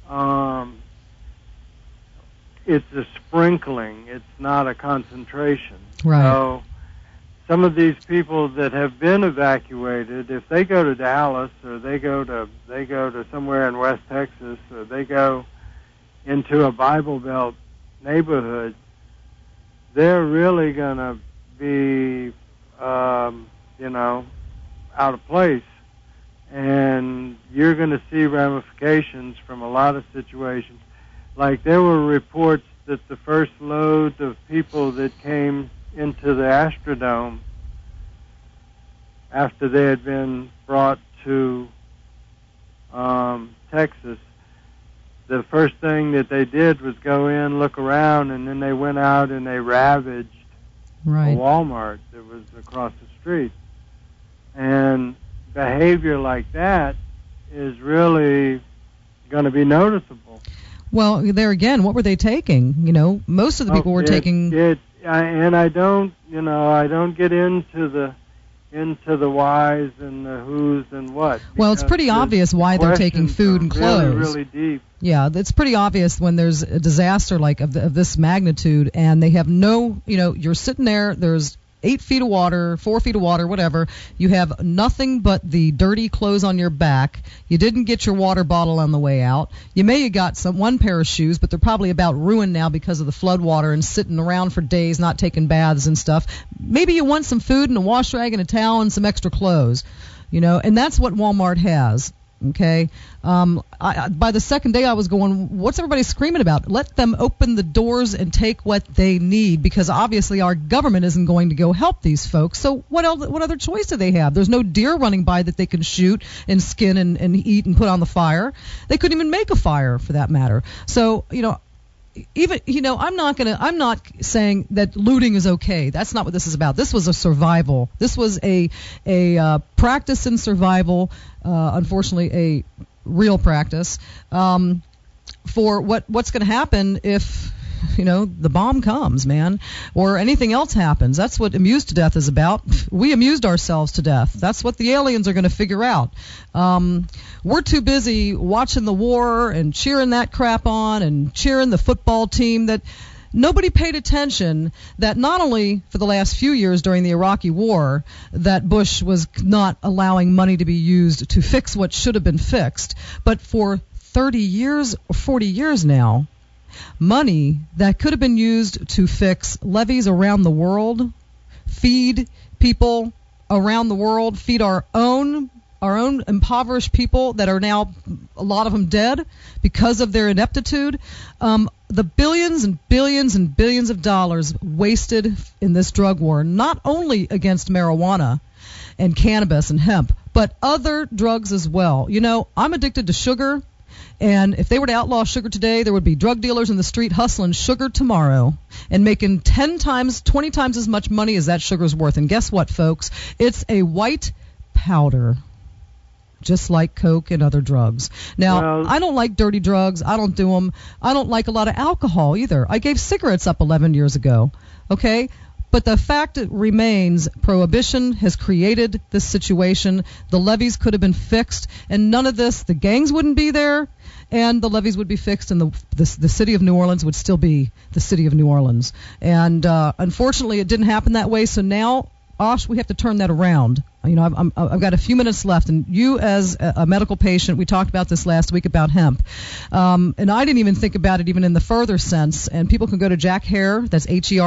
[SPEAKER 5] it's a sprinkling, it's not a concentration.
[SPEAKER 1] Right.
[SPEAKER 5] So some of these people that have been evacuated, if they go to Dallas or they go to somewhere in West Texas, or they go into a Bible Belt neighborhood, they're really going to be out of place, and you're going to see ramifications from a lot of situations. Like there were reports that the first load of people that came into the Astrodome after they had been brought to Texas, the first thing that they did was go in, look around, and then they went out and they ravaged a Walmart that was across the street. And behavior like that is really going to be noticeable.
[SPEAKER 1] Well, there again, what were they taking? Most of the people were taking.
[SPEAKER 5] And I don't get into the whys and the whos and what.
[SPEAKER 1] Well, it's pretty obvious why they're taking food and clothes.
[SPEAKER 5] Really deep.
[SPEAKER 1] Yeah, it's pretty obvious when there's a disaster like of this magnitude, and they have no, you're sitting there, there's 8 feet of water, 4 feet of water, whatever. You have nothing but the dirty clothes on your back. You didn't get your water bottle on the way out. You may have got one pair of shoes, but they're probably about ruined now because of the flood water and sitting around for days not taking baths and stuff. Maybe you want some food and a wash rag and a towel and some extra clothes, and that's what Walmart has. Okay. By the second day I was going, what's everybody screaming about? Let them open the doors and take what they need, because obviously our government isn't going to go help these folks. So what other choice do they have? There's no deer running by that they can shoot and skin and eat and put on the fire. They couldn't even make a fire for that matter. So, even I'm not saying that looting is okay. That's not what this is about. This was a survival. This was a practice in survival. Unfortunately, a real practice for what's going to happen if the bomb comes, man, or anything else happens. That's what amused to death is about. We amused ourselves to death. That's what the aliens are going to figure out. We're too busy watching the war and cheering that crap on and cheering the football team that nobody paid attention that not only for the last few years during the Iraqi war that Bush was not allowing money to be used to fix what should have been fixed, but for 30 years or 40 years now, money that could have been used to fix levees around the world, feed people around the world, feed our own impoverished people that are now, a lot of them dead because of their ineptitude. The billions and billions and billions of dollars wasted in this drug war, not only against marijuana and cannabis and hemp, but other drugs as well. I'm addicted to sugar, and if they were to outlaw sugar today, there would be drug dealers in the street hustling sugar tomorrow and making 10 times, 20 times as much money as that sugar's worth. And guess what, folks? It's a white powder, just like Coke and other drugs. Now, I don't like dirty drugs. I don't do them. I don't like a lot of alcohol either. I gave cigarettes up 11 years ago, okay? But the fact remains, prohibition has created this situation. The levees could have been fixed, and none of this, the gangs wouldn't be there, and the levees would be fixed, and the city of New Orleans would still be the city of New Orleans. And unfortunately, it didn't happen that way, so now, Osh, we have to turn that around. I've got a few minutes left, and you as a medical patient, we talked about this last week about hemp, and I didn't even think about it even in the further sense, and people can go to Jack Herer, that's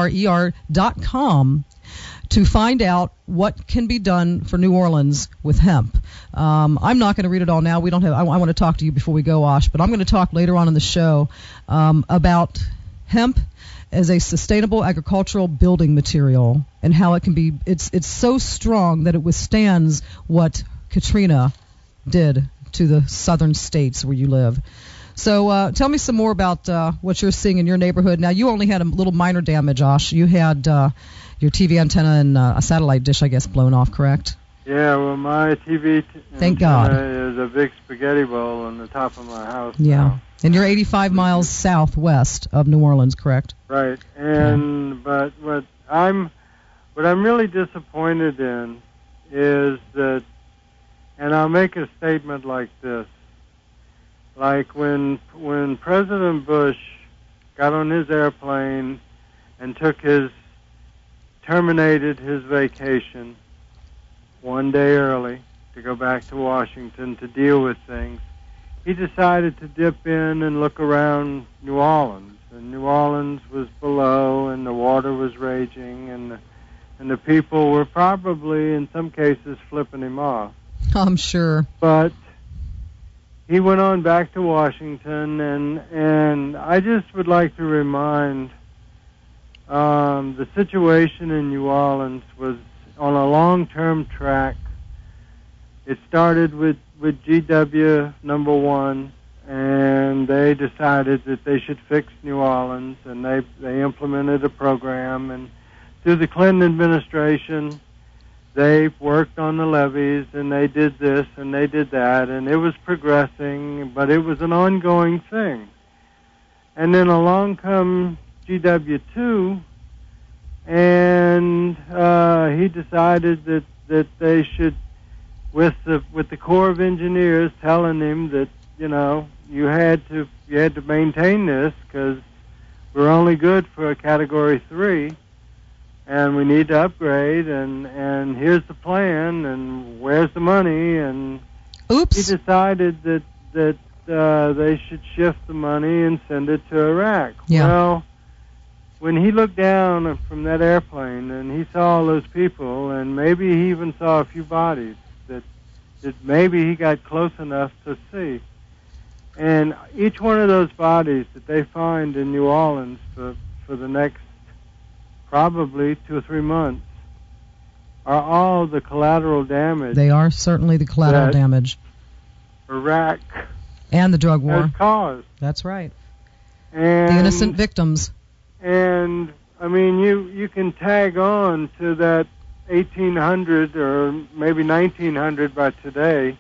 [SPEAKER 1] HERER.com, to find out what can be done for New Orleans with hemp. I'm not going to read it all now. I want to talk to you before we go, Osh, but I'm going to talk later on in the show about hemp as a sustainable agricultural building material and how it can be, it's so strong that it withstands what Katrina did to the southern states where you live. So tell me some more about what you're seeing in your neighborhood. Now, you only had a little minor damage, Osh. You had your TV antenna and a satellite dish, I guess, blown off, correct?
[SPEAKER 5] Yeah, well, my TV
[SPEAKER 1] Thank God.
[SPEAKER 5] is a big spaghetti bowl on the top of my house.
[SPEAKER 1] Yeah.
[SPEAKER 5] Now.
[SPEAKER 1] And you're 85 miles southwest of New Orleans, correct?
[SPEAKER 5] Right. And but what I'm really disappointed in is that, and I'll make a statement like this. Like when President Bush got on his airplane and terminated his vacation one day early to go back to Washington to deal with things, he decided to dip in and look around New Orleans. And New Orleans was below, and the water was raging, and the people were probably, in some cases, flipping him off.
[SPEAKER 1] I'm sure.
[SPEAKER 5] But he went on back to Washington, and I just would like to remind the situation in New Orleans was on a long-term track. It started with GW number 1, and they decided that they should fix New Orleans, and they implemented a program, and through the Clinton administration, they worked on the levees, and they did this, and they did that, and it was progressing, but it was an ongoing thing. And then along come GW2, and he decided that they should, with the Corps of Engineers telling him that, you had to maintain this because we're only good for a Category 3, and we need to upgrade, and here's the plan, and where's the money, and
[SPEAKER 1] Oops.
[SPEAKER 5] He decided that they should shift the money and send it to Iraq.
[SPEAKER 1] Yeah.
[SPEAKER 5] Well, when he looked down from that airplane and he saw all those people, and maybe he even saw a few bodies that maybe he got close enough to see. And each one of those bodies that they find in New Orleans for the next probably 2 or 3 months are all the collateral damage.
[SPEAKER 1] They are certainly the collateral damage.
[SPEAKER 5] Iraq
[SPEAKER 1] and the drug war
[SPEAKER 5] has caused.
[SPEAKER 1] That's right.
[SPEAKER 5] And
[SPEAKER 1] the innocent victims.
[SPEAKER 5] And I mean, you can tag on to that 1800 or maybe 1900 by today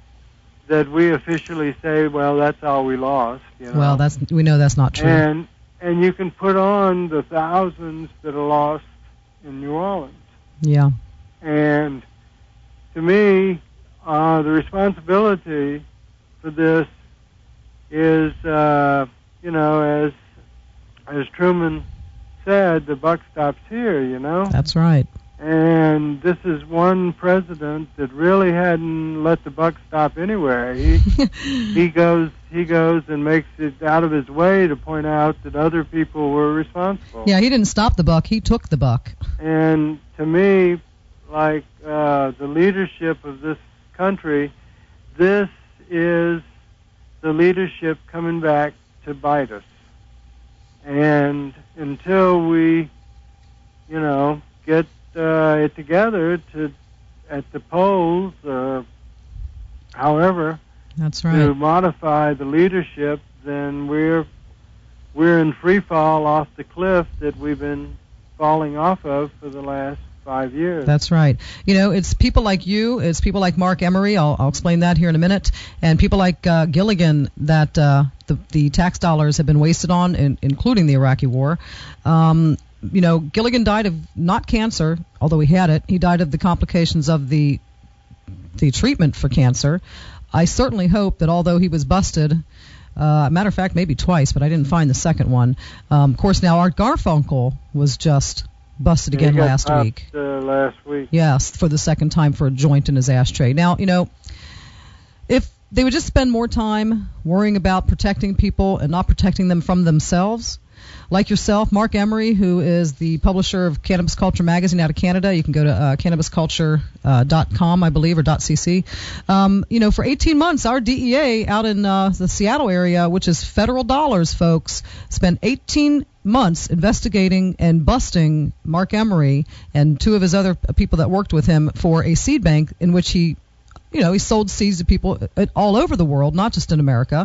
[SPEAKER 5] that we officially say, well, that's all we lost.
[SPEAKER 1] Well, we know that's not true.
[SPEAKER 5] and you can put on the thousands that are lost in New Orleans.
[SPEAKER 1] Yeah.
[SPEAKER 5] And to me, the responsibility for this is, as Truman said, the buck stops here,
[SPEAKER 1] That's right.
[SPEAKER 5] And this is one president that really hadn't let the buck stop anywhere. He goes and makes it out of his way to point out that other people were responsible.
[SPEAKER 1] Yeah, he didn't stop the buck, he took the buck.
[SPEAKER 5] And to me, like the leadership of this country, this is the leadership coming back to bite us. And until we, get it together at the polls, however,
[SPEAKER 1] that's right,
[SPEAKER 5] to modify the leadership, then we're in free fall off the cliff that we've been falling off of for the last 5 years.
[SPEAKER 1] That's right. It's people like you, it's people like Mark Emery, I'll explain that here in a minute, and people like Gilligan that the tax dollars have been wasted on, including the Iraqi war. Gilligan died of not cancer, although he had it. He died of the complications of the treatment for cancer. I certainly hope that although he was busted, matter of fact, maybe twice, but I didn't find the second one. Of course, now Art Garfunkel was just busted again last week.
[SPEAKER 5] Last week.
[SPEAKER 1] Yes, for the second time for a joint in his ashtray. Now, if they would just spend more time worrying about protecting people and not protecting them from themselves, like yourself, Mark Emery, who is the publisher of Cannabis Culture magazine out of Canada. You can go to cannabisculture.com, I believe, or .cc. For 18 months, our DEA out in the Seattle area, which is federal dollars, folks, spent 18 months investigating and busting Mark Emery and two of his other people that worked with him for a seed bank in which he sold seeds to people all over the world, not just in America.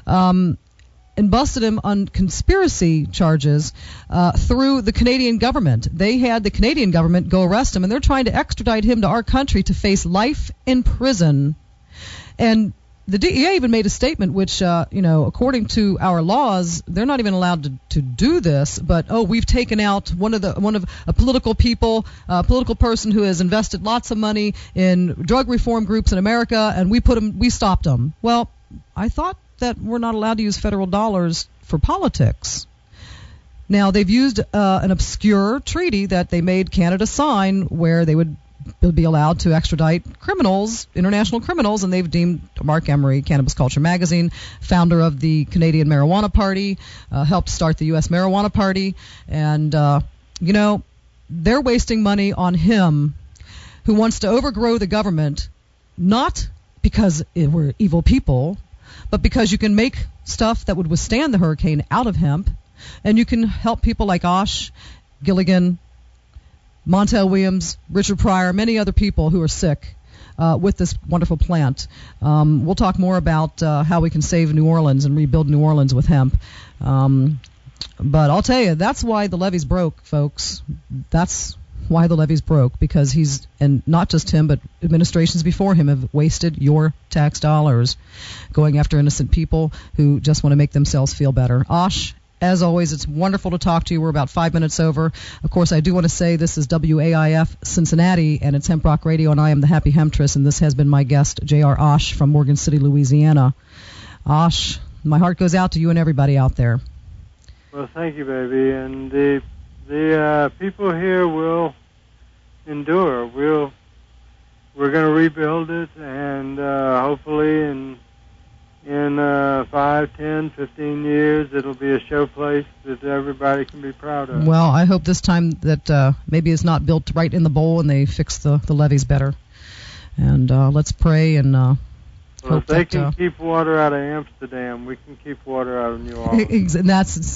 [SPEAKER 1] And busted him on conspiracy charges through the Canadian government. They had the Canadian government go arrest him, and they're trying to extradite him to our country to face life in prison. And the DEA even made a statement which, according to our laws, they're not even allowed to do this, but, we've taken out one of a political person who has invested lots of money in drug reform groups in America, and we stopped him. Well, I thought that we're not allowed to use federal dollars for politics. Now, they've used an obscure treaty that they made Canada sign where they would be allowed to extradite criminals, international criminals, and they've deemed Mark Emery, Cannabis Culture magazine, founder of the Canadian Marijuana Party, helped start the U.S. Marijuana Party, and, they're wasting money on him who wants to overgrow the government, not because we're evil people, but because you can make stuff that would withstand the hurricane out of hemp, and you can help people like Osh, Gilligan, Montel Williams, Richard Pryor, many other people who are sick with this wonderful plant. We'll talk more about how we can save New Orleans and rebuild New Orleans with hemp. But I'll tell you, that's why the levees broke, folks. That's why the levees broke, because and not just him, but administrations before him have wasted your tax dollars going after innocent people who just want to make themselves feel better. Osh, as always, it's wonderful to talk to you. We're about 5 minutes over. Of course, I do want to say this is WAIF Cincinnati, and it's Hemp Rock Radio, and I am the Happy Hemptress, and this has been my guest, J.R. Osh from Morgan City, Louisiana. Osh, my heart goes out to you and everybody out there.
[SPEAKER 5] Well, thank you, baby. And the people here will endure. We're going to rebuild it, and hopefully in 5, 10, 15 years, it'll be a show place that everybody can be proud of.
[SPEAKER 1] Well, I hope this time that maybe it's not built right in the bowl and they fix the levees better. And let's pray and
[SPEAKER 5] well,
[SPEAKER 1] hope
[SPEAKER 5] if they
[SPEAKER 1] that,
[SPEAKER 5] can keep water out of Amsterdam, we can keep water out of New Orleans.
[SPEAKER 1] And that's,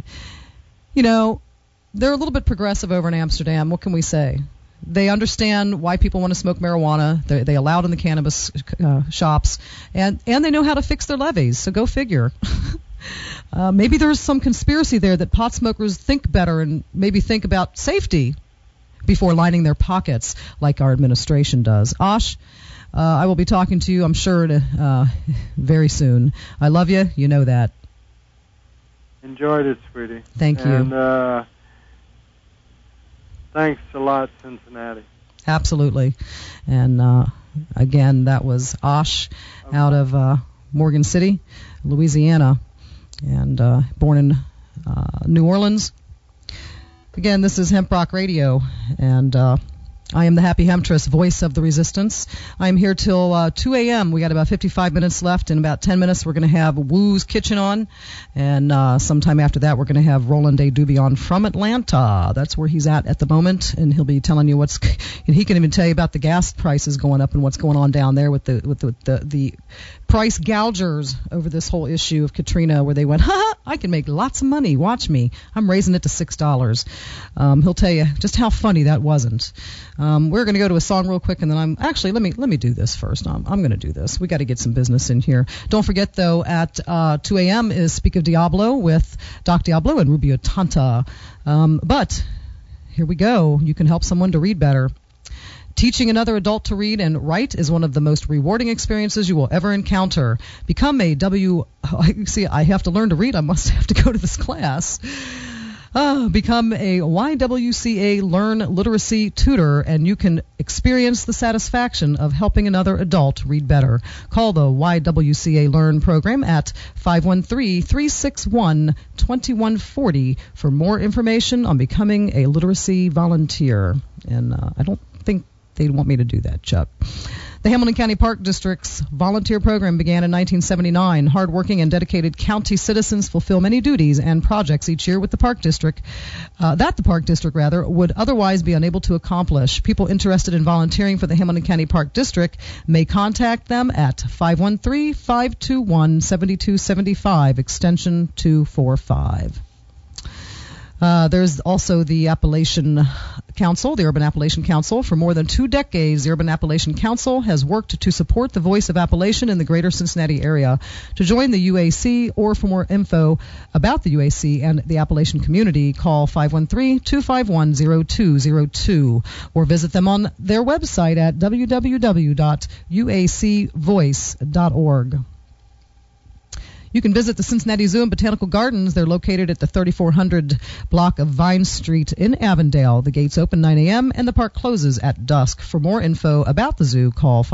[SPEAKER 1] they're a little bit progressive over in Amsterdam. What can we say? They understand why people want to smoke marijuana. They allow it in the cannabis shops, and they know how to fix their levees. So go figure. Maybe there's some conspiracy there that pot smokers think better and maybe think about safety before lining their pockets like our administration does. Osh, I will be talking to you, I'm sure, very soon. I love you. You know that.
[SPEAKER 5] enjoyed it, sweetie.
[SPEAKER 1] Thank you.
[SPEAKER 5] And thanks a lot, Cincinnati.
[SPEAKER 1] Absolutely. And again, that was Osh out of Morgan City, Louisiana, and born in New Orleans. Again, this is Hemp Rock Radio, and I am the Happy Hemptress, voice of the resistance. I'm here till 2 a.m. We got about 55 minutes left. In about 10 minutes, we're going to have Woo's Kitchen on. And sometime after that, we're going to have Roland A. Doobie on from Atlanta. That's where he's at the moment. And he'll be telling you and he can even tell you about the gas prices going up and what's going on down there with the price gougers over this whole issue of Katrina, where they went, I can make lots of money. Watch me. I'm raising it to $6. He'll tell you just how funny that wasn't. We're going to go to a song real quick, and then let me do this first. I'm going to do this. We got to get some business in here. Don't forget, though, at 2 a.m. is Speak of Diablo with Doc Diablo and Rubio Tanta. But here we go. You can help someone to read better. Teaching another adult to read and write is one of the most rewarding experiences you will ever encounter. Become a I have to learn to read. I must have to go to this class. Become a YWCA Learn Literacy Tutor, and you can experience the satisfaction of helping another adult read better. Call the YWCA Learn program at 513-361-2140 for more information on becoming a literacy volunteer. And I don't think they'd want me to do that, Chuck. The Hamilton County Park District's volunteer program began in 1979. Hardworking and dedicated county citizens fulfill many duties and projects each year with the Park District that the Park District would otherwise be unable to accomplish. People interested in volunteering for the Hamilton County Park District may contact them at 513-521-7275, extension 245. There's also the Appalachian Council, the Urban Appalachian Council. For more than 2 decades, the Urban Appalachian Council has worked to support the voice of Appalachian in the greater Cincinnati area. To join the UAC or for more info about the UAC and the Appalachian community, call 513-251-0202 or visit them on their website at www.uacvoice.org. You can visit the Cincinnati Zoo and Botanical Gardens. They're located at the 3400 block of Vine Street in Avondale. The gates open 9 a.m. and the park closes at dusk. For more info about the zoo, call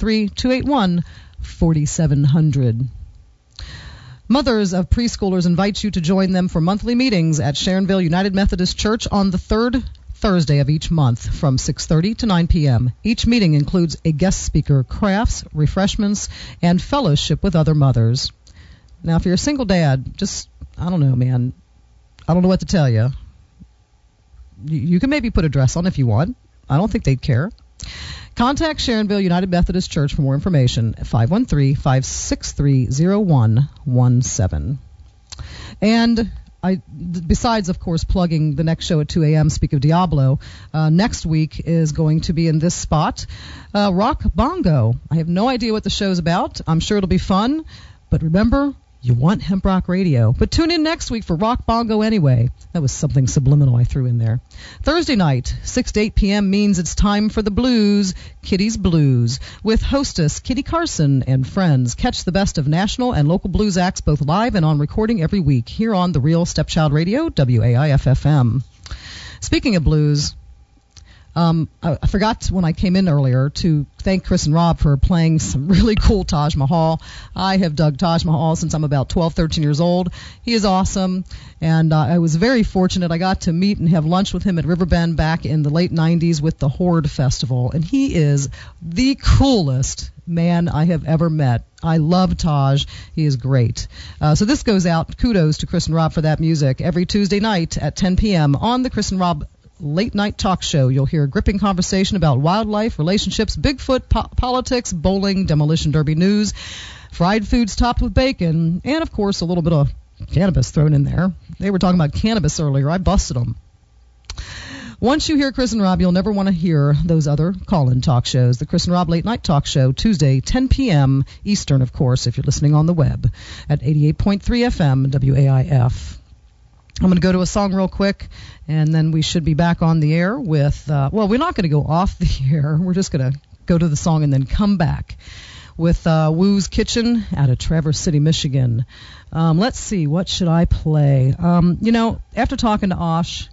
[SPEAKER 1] 513-281-4700. Mothers of preschoolers invite you to join them for monthly meetings at Sharonville United Methodist Church on the third Thursday of each month from 6:30 to 9 p.m. Each meeting includes a guest speaker, crafts, refreshments, and fellowship with other mothers. Now, if you're a single dad, I don't know, man. I don't know what to tell you. You can maybe put a dress on if you want. I don't think they'd care. Contact Sharonville United Methodist Church for more information at 513-563-0117. And besides, of course, plugging the next show at 2 a.m., Speak of Diablo, next week is going to be in this spot, Rock Bongo. I have no idea what the show's about. I'm sure it'll be fun. But remember, you want Hemp Rock Radio. But tune in next week for Rock Bongo anyway. That was something subliminal I threw in there. Thursday night, 6 to 8 p.m. means it's time for the blues, Kitty's Blues, with hostess Kitty Carson and friends. Catch the best of national and local blues acts both live and on recording every week here on The Real Stepchild Radio, WAIF-FM. Speaking of blues, I forgot when I came in earlier to thank Chris and Rob for playing some really cool Taj Mahal. I have dug Taj Mahal since I'm about 12, 13 years old. He is awesome, and I was very fortunate. I got to meet and have lunch with him at Riverbend back in the late 90s with the Horde Festival, and he is the coolest man I have ever met. I love Taj. He is great. So this goes out. Kudos to Chris and Rob for that music. Every Tuesday night at 10 p.m. on the Chris and Rob Late Night Talk Show. You'll hear a gripping conversation about wildlife, relationships, Bigfoot, politics, bowling, demolition derby news, fried foods topped with bacon, and, of course, a little bit of cannabis thrown in there. They were talking about cannabis earlier. I busted them. Once you hear Chris and Rob, you'll never want to hear those other call-in talk shows. The Chris and Rob Late Night Talk Show, Tuesday, 10 p.m. Eastern, of course, if you're listening on the web, at 88.3 FM WAIF. I'm going to go to a song real quick, and then we should be back on the air with, we're not going to go off the air. We're just going to go to the song and then come back with Woo's Kitchen out of Traverse City, Michigan. Let's see, what should I play? After talking to Osh,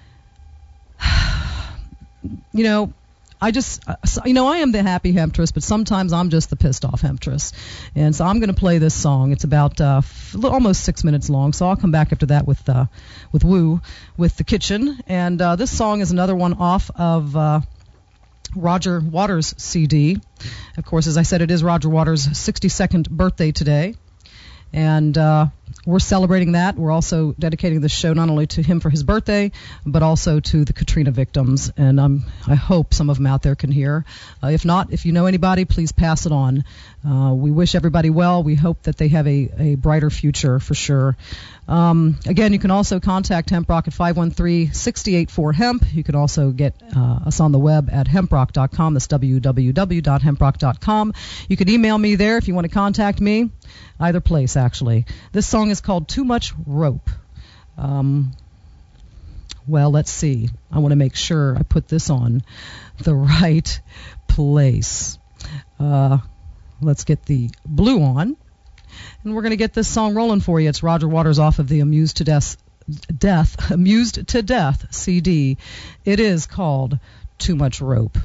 [SPEAKER 1] I am the happy Hemptress, but sometimes I'm just the pissed off Hemptress. And so I'm going to play this song. It's about almost 6 minutes long, so I'll come back after that with Woo, with The Kitchen. And this song is another one off of Roger Waters' CD. Of course, as I said, it is Roger Waters' 62nd birthday today. And we're celebrating that. We're also dedicating this show not only to him for his birthday, but also to the Katrina victims. And I hope some of them out there can hear. If not, if you know anybody, please pass it on. We wish everybody well. We hope that they have a brighter future for sure. Again, you can also contact HempRock at 513-684-HEMP. You can also get us on the web at hemprock.com. That's www.hemprock.com. You can email me there if you want to contact me. Either place, actually. This song is called Too Much Rope. Well, let's see. I want to make sure I put this on the right place. Let's get the blue on. And we're going to get this song rolling for you. It's Roger Waters off of the Amused to Death CD. It is called Too Much Rope.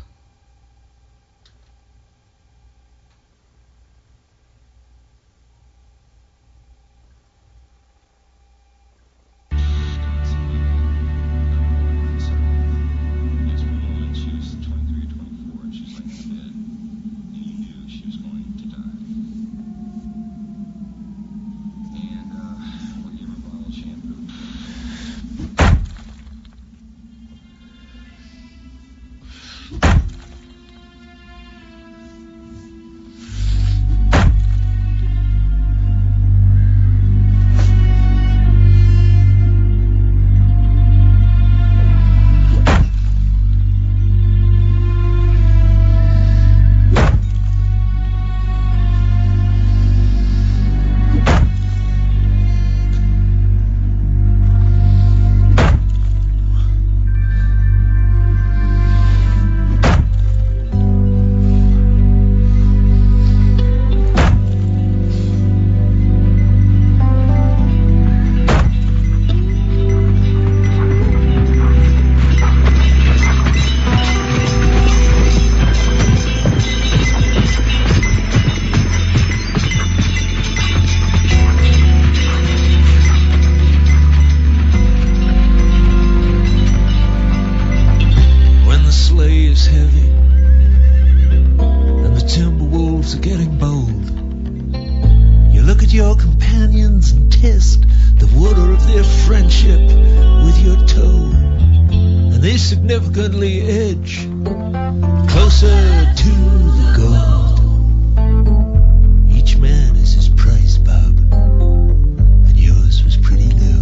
[SPEAKER 2] significantly edge closer to the gold. Each man is his price, Bob, and yours was pretty low.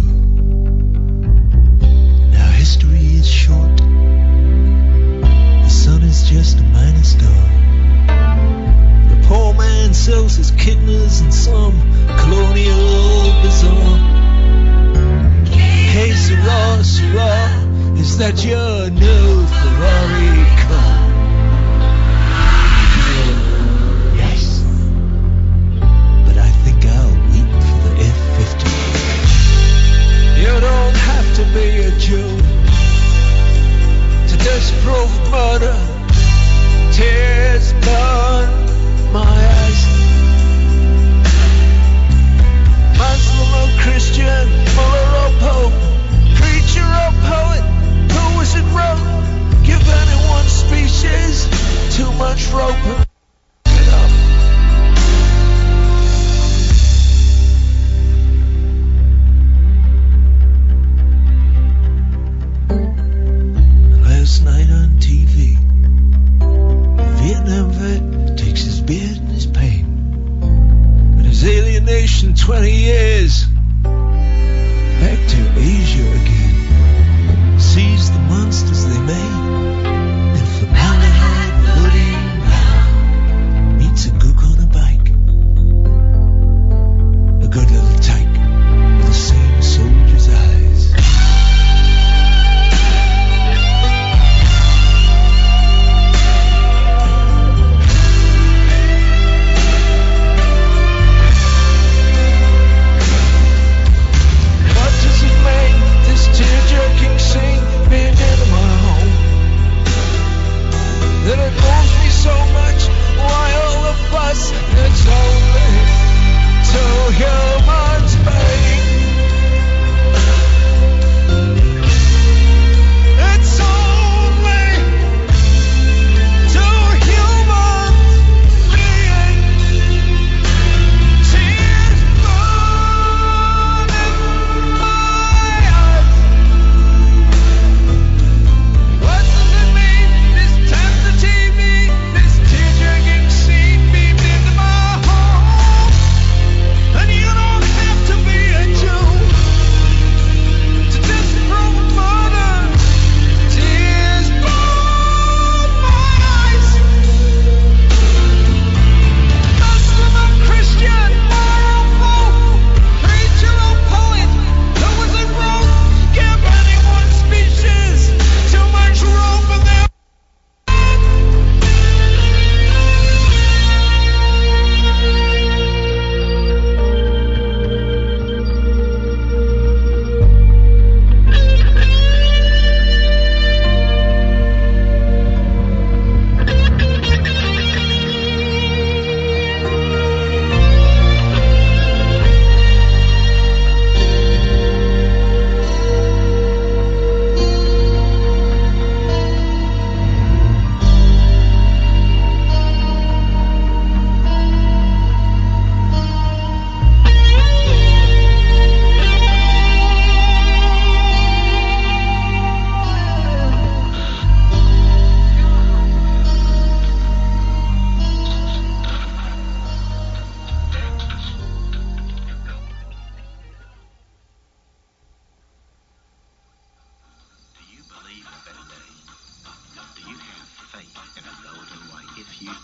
[SPEAKER 2] Now history is short. The sun is just a minor star. The poor man sells his kidneys in some colonial bazaar. Hey, Sarah, Sarah, is that your new Ferrari car? Yes. But I think I'll wait for the F-50. You don't have to be a Jew to disprove murder. Tears burn my eyes. Muslim or Christian, Mullah or Pope, preacher or poet, who was it wrote? Give anyone species too much rope. Get up. Last night on TV, a Vietnam vet takes his beard and his pain and his alienation 20 years back to Asia again. Sees the monsters they made in formaldehyde hoodie brown. Meets a gook on a bike, a good little tyke with the same soldier's eyes.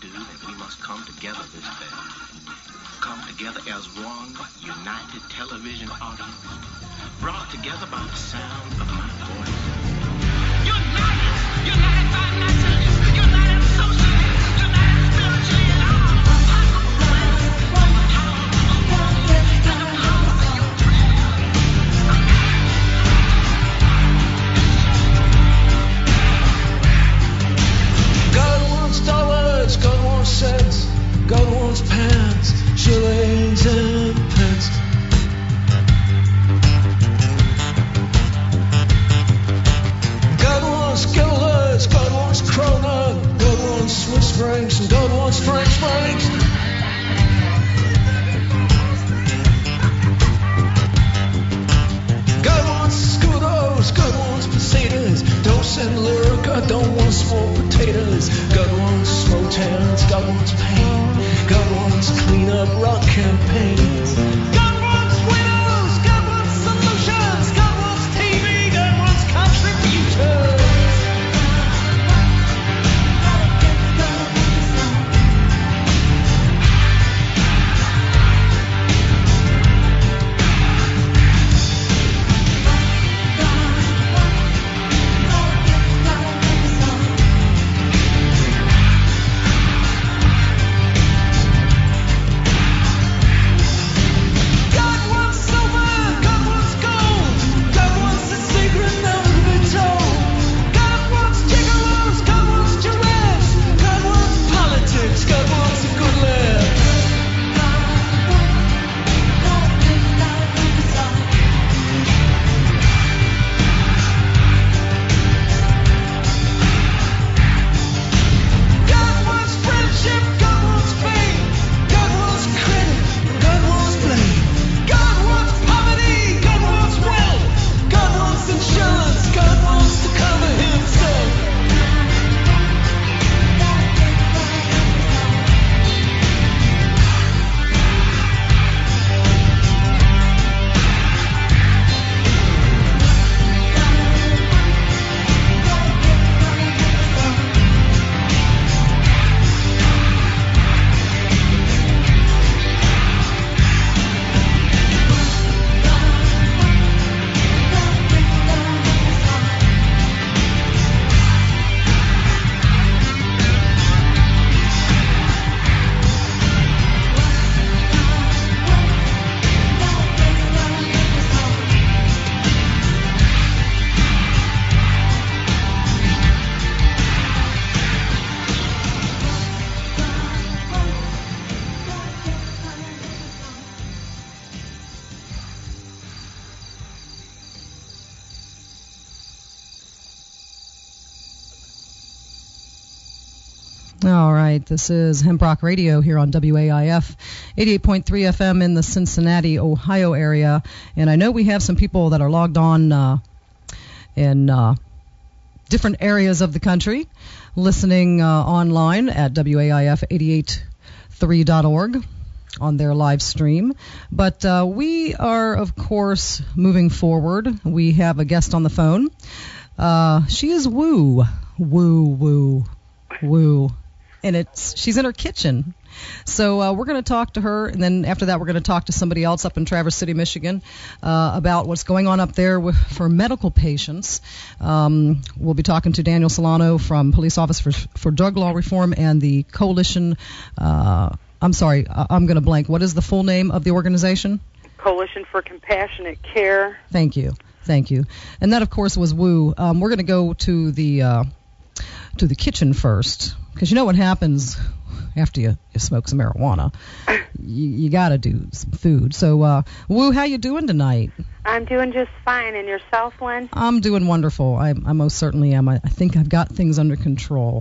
[SPEAKER 6] do that we must come together this day. Come together as one united television audience, brought together by the sound of my voice. United financially, united socially, united spiritually, and all.
[SPEAKER 2] God wants dollars, God wants cents, God wants pounds, shillings and pence. God wants guilders, God wants krona, God wants Swiss francs, and God wants French francs. God wants scudos, God wants pesetas, dos and lira, God don't want small potatoes. God wants slow towns, God wants pain, God wants clean up rock campaigns. God wants widows, God wants solutions, God wants TV, God wants contributions.
[SPEAKER 1] All right, this is Hemp Rock Radio here on WAIF 88.3 FM in the Cincinnati, Ohio area. And I know we have some people that are logged on in different areas of the country, listening online at WAIF883.org on their live stream. But we are, of course, moving forward. We have a guest on the phone. She is Woo. And she's in her kitchen. So we're going to talk to her, and then after that we're going to talk to somebody else up in Traverse City, Michigan, about what's going on up there for medical patients. We'll be talking to Daniel Solano from Police Office for Drug Law Reform and the Coalition. I'm sorry, I'm going to blank. What is the full name of the organization?
[SPEAKER 7] Coalition for Compassionate Care.
[SPEAKER 1] Thank you. And that, of course, was Woo. We're going to go to the kitchen first, because you know what happens after you smoke some marijuana. You got to do some food. So, Woo, how you doing tonight?
[SPEAKER 7] I'm doing just fine. And yourself, Lynn?
[SPEAKER 1] I'm doing wonderful. I most certainly am. I think I've got things under control.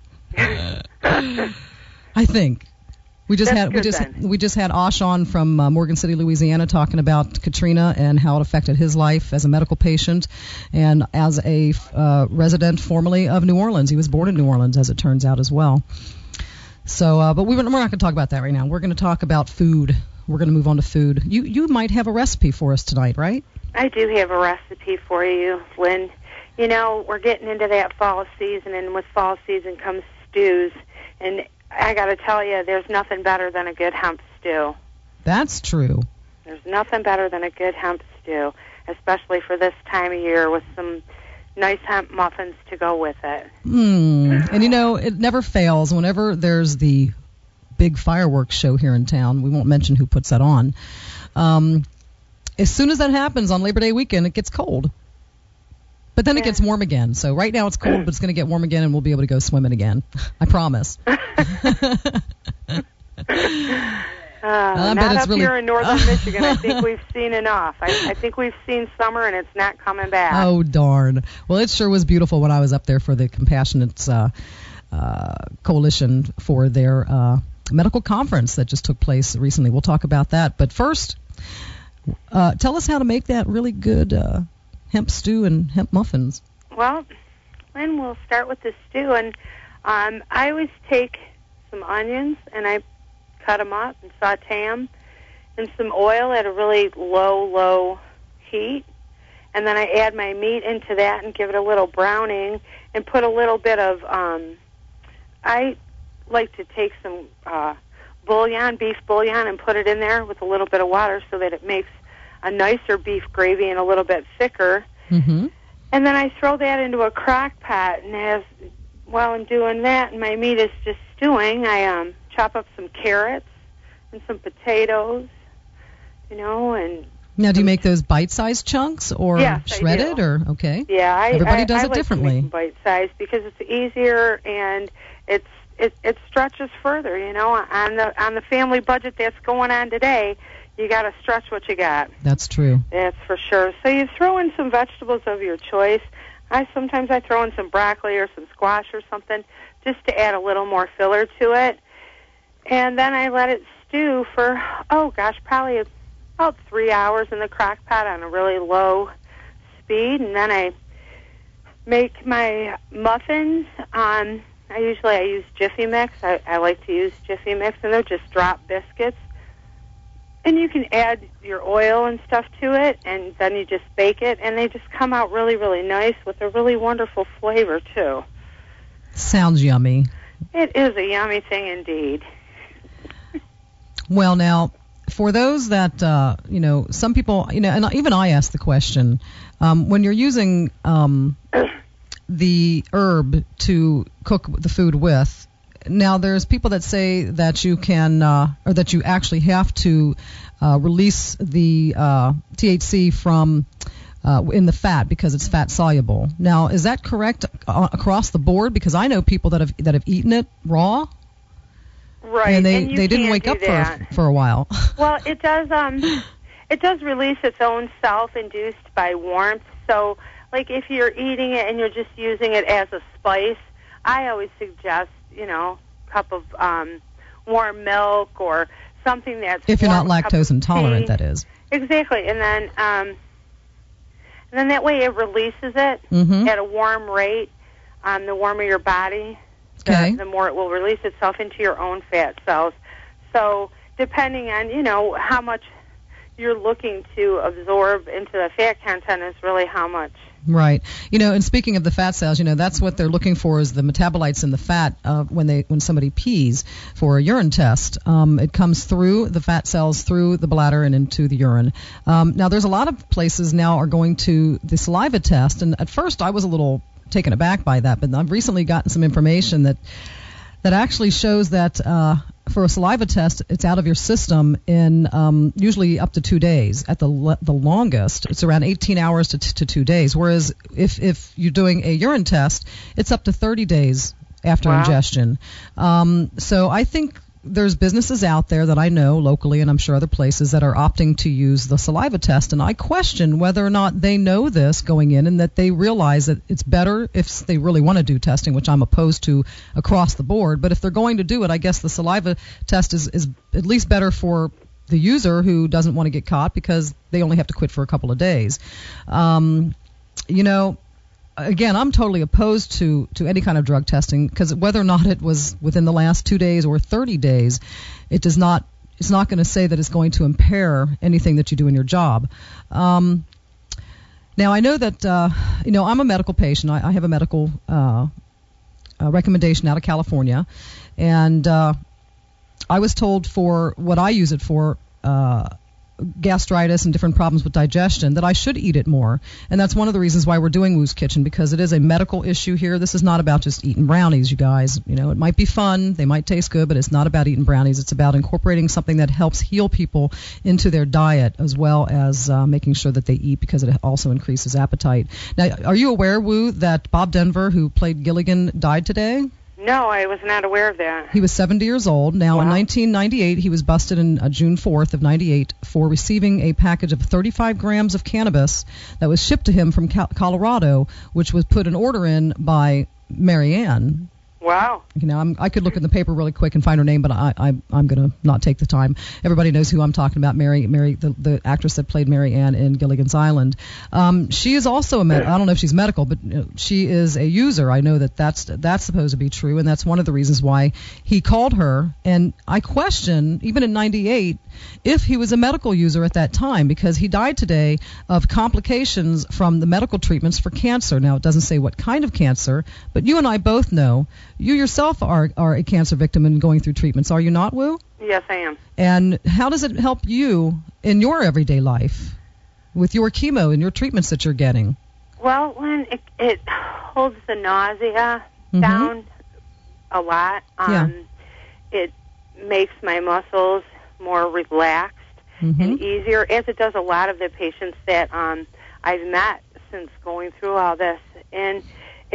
[SPEAKER 1] I think. We just had Osh on from Morgan City, Louisiana, talking about Katrina and how it affected his life as a medical patient and as a resident formerly of New Orleans. He was born in New Orleans, as it turns out, as well. So, but we're not going to talk about that right now. We're going to talk about food. We're going to move on to food. You might have a recipe for us tonight, right?
[SPEAKER 7] I do have a recipe for you, Lynn. You know, we're getting into that fall season, and with fall season comes stews. And I got to tell you, there's nothing better than a good hemp stew.
[SPEAKER 1] That's true.
[SPEAKER 7] There's nothing better than a good hemp stew, especially for this time of year with some nice hemp muffins to go with it.
[SPEAKER 1] And, it never fails. Whenever there's the big fireworks show here in town, we won't mention who puts that on, as soon as that happens on Labor Day weekend, it gets cold. But then it gets warm again. So right now it's cold, but it's going to get warm again, and we'll be able to go swimming again. I promise.
[SPEAKER 7] Not up here in northern Michigan. I think we've seen enough. I think we've seen summer, and it's not coming back.
[SPEAKER 1] Oh, darn. Well, it sure was beautiful when I was up there for the Compassionate Coalition for their medical conference that just took place recently. We'll talk about that. But first, tell us how to make that really good hemp stew and hemp muffins.
[SPEAKER 7] Well, Lynn, we'll start with the stew. And I always take some onions, and I cut them up and saute them in some oil at a really low heat. And then I add my meat into that and give it a little browning and put a little bit of, I like to take some bouillon, beef bouillon, and put it in there with a little bit of water so that it makes a nicer beef gravy and a little bit thicker.
[SPEAKER 1] Mm-hmm.
[SPEAKER 7] And then I throw that into a crock pot, and while I'm doing that and my meat is just stewing, I chop up some carrots and some potatoes, and...
[SPEAKER 1] Now, do you make those bite-sized chunks or shredded? Or okay?
[SPEAKER 7] Yeah,
[SPEAKER 1] everybody does
[SPEAKER 7] I
[SPEAKER 1] it
[SPEAKER 7] like
[SPEAKER 1] differently.
[SPEAKER 7] To make them bite-sized because it's easier and it stretches further. On the family budget that's going on today, you got to stretch what you got.
[SPEAKER 1] That's true.
[SPEAKER 7] That's for sure. So you throw in some vegetables of your choice. Sometimes I throw in some broccoli or some squash or something just to add a little more filler to it. And then I let it stew for, probably about 3 hours in the crock pot on a really low speed. And then I make my muffins. I use Jiffy Mix. I like to use Jiffy Mix, and they're just drop biscuits. And you can add your oil and stuff to it, and then you just bake it, and they just come out really, really nice with a really wonderful flavor, too.
[SPEAKER 1] Sounds yummy.
[SPEAKER 7] It is a yummy thing indeed.
[SPEAKER 1] Well, now, for those that, some people, and even I ask the question, when you're using the herb to cook the food with, now there's people that say that you can, or that you actually have to release the THC from in the fat because it's fat soluble. Now, is that correct across the board? Because I know people that have eaten it raw.
[SPEAKER 7] Right,
[SPEAKER 1] and they didn't wake up for a while.
[SPEAKER 7] Well, it does release its own self-induced by warmth. So, like if you're eating it and you're just using it as a spice, I always suggest, a cup of warm milk or something that's
[SPEAKER 1] if you're
[SPEAKER 7] warm,
[SPEAKER 1] not lactose intolerant, that is.
[SPEAKER 7] Exactly, and then that way it releases it at a warm rate. The warmer your body, the more it will release itself into your own fat cells. So depending on, how much you're looking to absorb into the fat content is really how much.
[SPEAKER 1] Right. And speaking of the fat cells, that's what they're looking for is the metabolites in the fat when somebody pees for a urine test. It comes through the fat cells, through the bladder and into the urine. Now, there's a lot of places now are going to the saliva test, and at first I was a little taken aback by that, but I've recently gotten some information that actually shows that for a saliva test, it's out of your system in usually up to 2 days. At the longest, it's around 18 hours to 2 days. Whereas if you're doing a urine test, it's up to 30 days after ingestion. So I think there's businesses out there that I know locally, and I'm sure other places, that are opting to use the saliva test. And I question whether or not they know this going in and that they realize that it's better if they really want to do testing, which I'm opposed to across the board. But if they're going to do it, I guess the saliva test is at least better for the user who doesn't want to get caught because they only have to quit for a couple of days. Again, I'm totally opposed to any kind of drug testing because whether or not it was within the last 2 days or 30 days, it's not going to say that it's going to impair anything that you do in your job. Now, I know that, I'm a medical patient. I have a medical recommendation out of California, and I was told for what I use it for, gastritis and different problems with digestion, that I should eat it more. And that's one of the reasons why we're doing Woo's Kitchen, because it is a medical issue here. This is not about just eating brownies, you guys. You know, it might be fun, they might taste good, but it's not about eating brownies. It's about incorporating something that helps heal people into their diet, as well as making sure that they eat, because it also increases appetite. Now, are you aware, Woo, that Bob Denver, who played Gilligan, died today?
[SPEAKER 7] No, I was not aware of that.
[SPEAKER 1] He was 70 years old. Now,
[SPEAKER 7] Wow.
[SPEAKER 1] in 1998, he was busted in June 4th of 98 for receiving a package of 35 grams of cannabis that was shipped to him from Colorado, which was put an order in by Mary Ann.
[SPEAKER 7] Wow.
[SPEAKER 1] You know, I could look in the paper really quick and find her name, but I'm going to not take the time. Everybody knows who I'm talking about, Mary, the actress that played Mary Ann in Gilligan's Island. She is also I don't know if she's medical, but she is a user. I know that's supposed to be true, and that's one of the reasons why he called her. And I question, even in 98, if he was a medical user at that time, because he died today of complications from the medical treatments for cancer. Now, it doesn't say what kind of cancer, but you and I both know you yourself are a cancer victim and going through treatments, are you not, Woo?
[SPEAKER 7] Yes, I am.
[SPEAKER 1] And how does it help you in your everyday life with your chemo and your treatments that you're getting?
[SPEAKER 7] Well, when it holds the nausea down a lot, it makes my muscles more relaxed and easier, as it does a lot of the patients that I've met since going through all this. And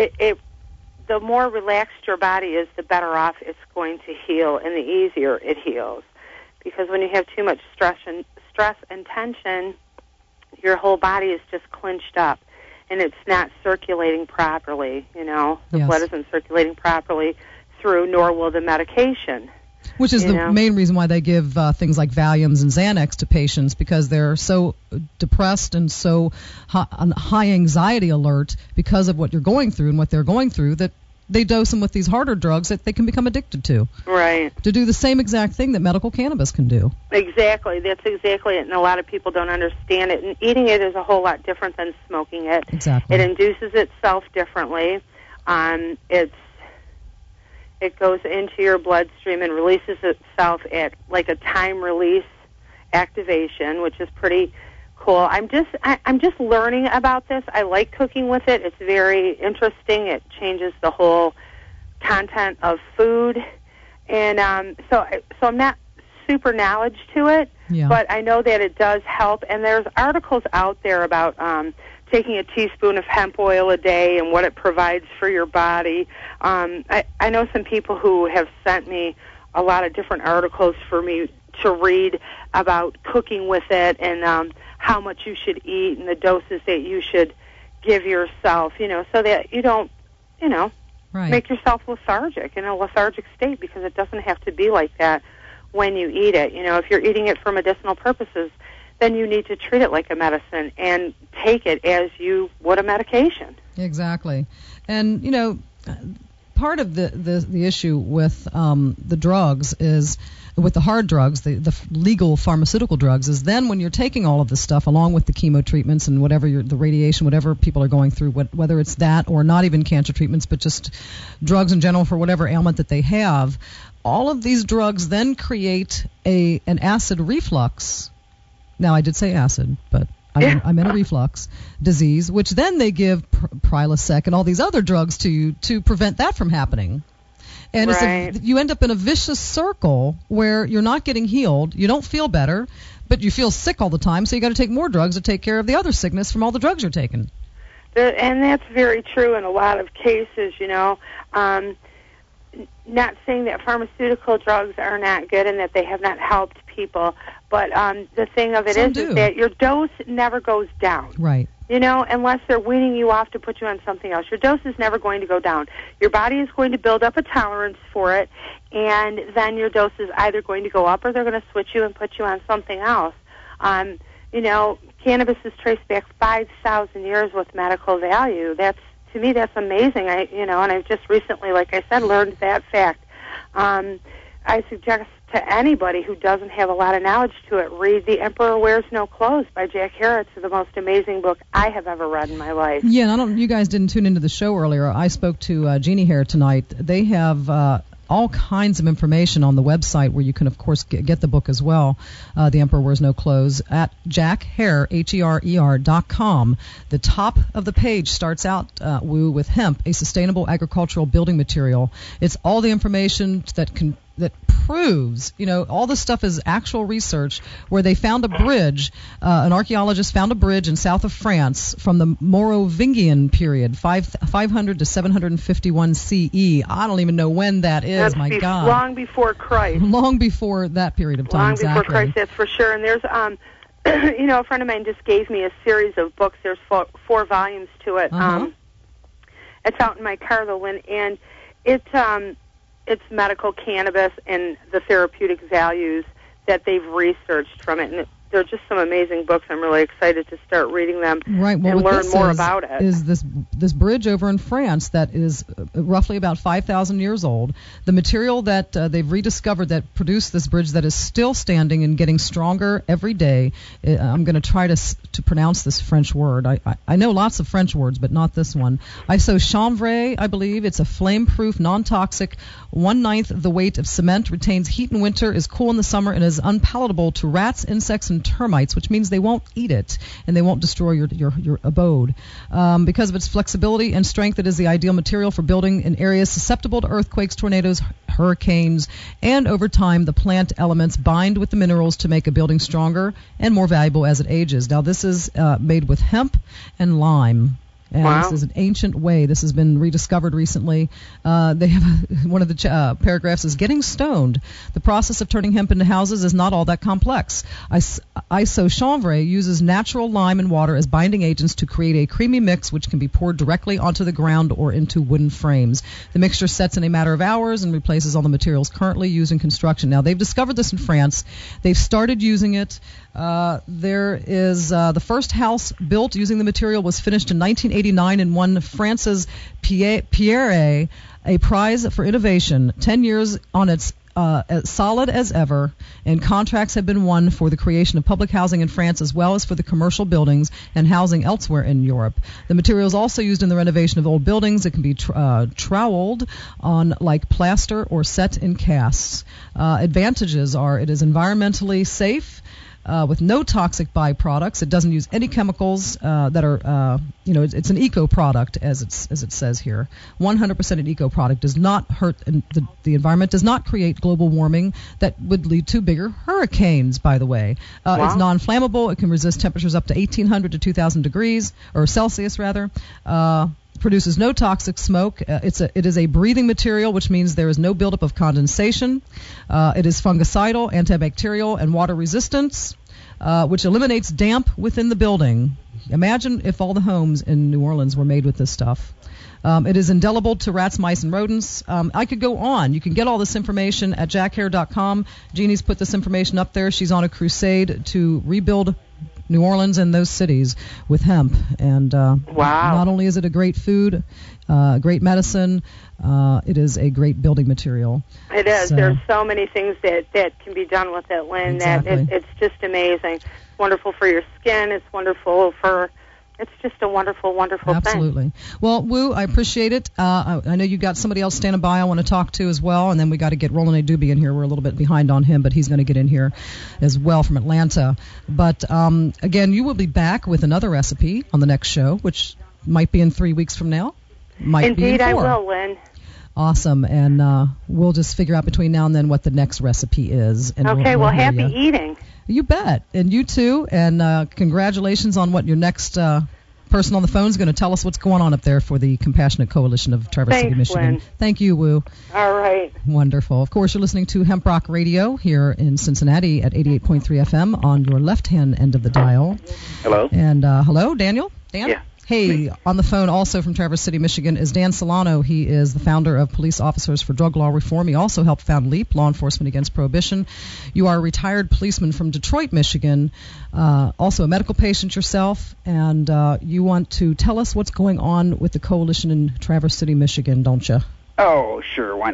[SPEAKER 7] the more relaxed your body is, the better off it's going to heal, and the easier it heals. Because when you have too much stress and tension, your whole body is just clenched up, and it's not circulating properly. You know, the blood isn't circulating properly through, nor will the medication.
[SPEAKER 1] Which is the main reason why they give things like Valiums and Xanax to patients, because they're so depressed and so high anxiety alert because of what you're going through and what they're going through, that they dose them with these harder drugs that they can become addicted to.
[SPEAKER 7] Right. To
[SPEAKER 1] do the same exact thing that medical cannabis can do. Exactly.
[SPEAKER 7] That's exactly it. And a lot of people don't understand it. And eating it is a whole lot different than smoking it.
[SPEAKER 1] Exactly.
[SPEAKER 7] It induces itself differently. It goes into your bloodstream and releases itself at like a time release activation, which is pretty cool. I'm just learning about this. I like cooking with it. It's very interesting. It changes the whole content of food, and so I'm not super knowledge to it, but I know that it does help. And there's articles out there about taking a teaspoon of hemp oil a day and what it provides for your body. I know some people who have sent me a lot of different articles for me to read about cooking with it, and how much you should eat and the doses that you should give yourself, so that you don't, make yourself lethargic, in a lethargic state, because it doesn't have to be like that when you eat it. If you're eating it for medicinal purposes, then you need to treat it like a medicine and take it as you would a medication.
[SPEAKER 1] Exactly. And, part of the issue with the drugs is, with the hard drugs, the legal pharmaceutical drugs, is then when you're taking all of this stuff along with the chemo treatments and whatever the radiation, whatever people are going through, whether it's that or not even cancer treatments, but just drugs in general for whatever ailment that they have, all of these drugs then create an acid reflux. Now, I did say acid, but I meant a reflux disease, which then they give Prilosec and all these other drugs to you to prevent that from happening. And you end up in a vicious circle where you're not getting healed, you don't feel better, but you feel sick all the time, so you got to take more drugs to take care of the other sickness from all the drugs you're taking.
[SPEAKER 7] And that's very true in a lot of cases, Not saying that pharmaceutical drugs are not good and that they have not helped people, but the thing of it is that your dose never goes down.
[SPEAKER 1] Right.
[SPEAKER 7] Unless they're weaning you off to put you on something else. Your dose is never going to go down. Your body is going to build up a tolerance for it, and then your dose is either going to go up or they're going to switch you and put you on something else. Cannabis is traced back 5,000 years with medical value. To me, that's amazing. And I've just recently, like I said, learned that fact. I suggest to anybody who doesn't have a lot of knowledge to it, read The Emperor Wears No Clothes by Jack Hare. It's the most amazing book I have ever read in my life.
[SPEAKER 1] Yeah, and you guys didn't tune into the show earlier. I spoke to Jeannie Hare tonight. They have all kinds of information on the website where you can, of course, get the book as well, The Emperor Wears No Clothes, at jackhare, HERER.com. The top of the page starts out, Woo, with hemp, a sustainable agricultural building material. It's all the information that proves, all this stuff is actual research where they found a bridge, an archaeologist found a bridge in south of France from the Merovingian period, 500 to 751 CE. I don't even know when that is, my God.
[SPEAKER 7] Long before Christ.
[SPEAKER 1] Long before that period of time,
[SPEAKER 7] Long
[SPEAKER 1] exactly.
[SPEAKER 7] before Christ, that's for sure. And there's, a friend of mine just gave me a series of books. There's 4 volumes to it.
[SPEAKER 1] Uh-huh.
[SPEAKER 7] It's out in my car, though, Lynn, and it's medical cannabis and the therapeutic values that they've researched from it. And they're just some amazing books. I'm really excited to start reading them and learn more about it.
[SPEAKER 1] Is this bridge over in France that is roughly about 5,000 years old. The material that they've rediscovered that produced this bridge that is still standing and getting stronger every day. I'm going to try to pronounce this French word. I know lots of French words, but not this one. Isochanvre, I believe. It's a flame-proof, non-toxic, 1/9 the weight of cement, retains heat in winter, is cool in the summer, and is unpalatable to rats, insects, and termites, which means they won't eat it and they won't destroy your abode. Because of its flexibility and strength, it is the ideal material for building in areas susceptible to earthquakes, tornadoes, hurricanes, and over time the plant elements bind with the minerals to make a building stronger and more valuable as it ages. Now this is made with hemp and lime. And
[SPEAKER 7] wow.
[SPEAKER 1] This is an ancient way. This has been rediscovered recently. They have one of the paragraphs is getting stoned. The process of turning hemp into houses is not all that complex. Isochanvre uses natural lime and water as binding agents to create a creamy mix which can be poured directly onto the ground or into wooden frames. The mixture sets in a matter of hours and replaces all the materials currently used in construction. Now, they've discovered this in France. They've started using it. There is the first house built using the material was finished in 1989 and won France's Pierre a prize for innovation. 10 years on its as solid as ever, and contracts have been won for the creation of public housing in France as well as for the commercial buildings and housing elsewhere in Europe. The material is also used in the renovation of old buildings. It can be troweled on like plaster or set in casts. Advantages are it is environmentally safe, with no toxic byproducts. It doesn't use any chemicals that are, it's an eco product, as it says here. 100% an eco product, does not hurt the environment, does not create global warming that would lead to bigger hurricanes, by the way.
[SPEAKER 7] Wow.
[SPEAKER 1] It's non-flammable. It can resist temperatures up to 1,800 to 2,000 degrees, or Celsius, rather. Produces no toxic smoke. It is a breathing material, which means there is no buildup of condensation. It is fungicidal, antibacterial, and water resistance, which eliminates damp within the building. Imagine if all the homes in New Orleans were made with this stuff. It is indelible to rats, mice, and rodents. I could go on. You can get all this information at jackhare.com. Jeannie's put this information up there. She's on a crusade to rebuild New Orleans and those cities with hemp. And
[SPEAKER 7] wow.
[SPEAKER 1] Not only is it a great food, great medicine, it is a great building material.
[SPEAKER 7] It is.
[SPEAKER 1] So,
[SPEAKER 7] there's so many things that can be done with it, Lynn.
[SPEAKER 1] Exactly.
[SPEAKER 7] That it's just amazing. It's wonderful for your skin. It's wonderful for... It's just a wonderful, wonderful
[SPEAKER 1] Absolutely.
[SPEAKER 7] thing.
[SPEAKER 1] Well, Woo, I appreciate it. I know you got somebody else standing by I want to talk to as well, and then we got to get Roland A. Doobie in here. We're a little bit behind on him, but he's going to get in here as well from Atlanta. But, again, you will be back with another recipe on the next show, which might be in 3 weeks from now. Might be in 4.
[SPEAKER 7] Indeed, I will, Lynn.
[SPEAKER 1] Awesome, and we'll just figure out between now and then what the next recipe is. And
[SPEAKER 7] Okay,
[SPEAKER 1] we'll hear
[SPEAKER 7] happy
[SPEAKER 1] ya.
[SPEAKER 7] eating.
[SPEAKER 1] You bet. And you too. And congratulations on what your next person on the phone is going to tell us what's going on up there for the Compassionate Coalition of Traverse City, Michigan.
[SPEAKER 7] Lynn.
[SPEAKER 1] Thank you, Woo.
[SPEAKER 7] All right.
[SPEAKER 1] Wonderful. Of course, you're listening to Hemp Rock Radio here in Cincinnati at 88.3 FM on your left-hand end of the dial.
[SPEAKER 8] Hello.
[SPEAKER 1] And hello, Daniel? Dan?
[SPEAKER 8] Yeah.
[SPEAKER 1] Hey, on the phone also from Traverse City, Michigan is Dan Solano. He is the founder of Police Officers for Drug Law Reform. He also helped found LEAP, Law Enforcement Against Prohibition. You are a retired policeman from Detroit, Michigan, also a medical patient yourself, and you want to tell us what's going on with the coalition in Traverse City, Michigan, don't you?
[SPEAKER 8] Oh, sure, why not?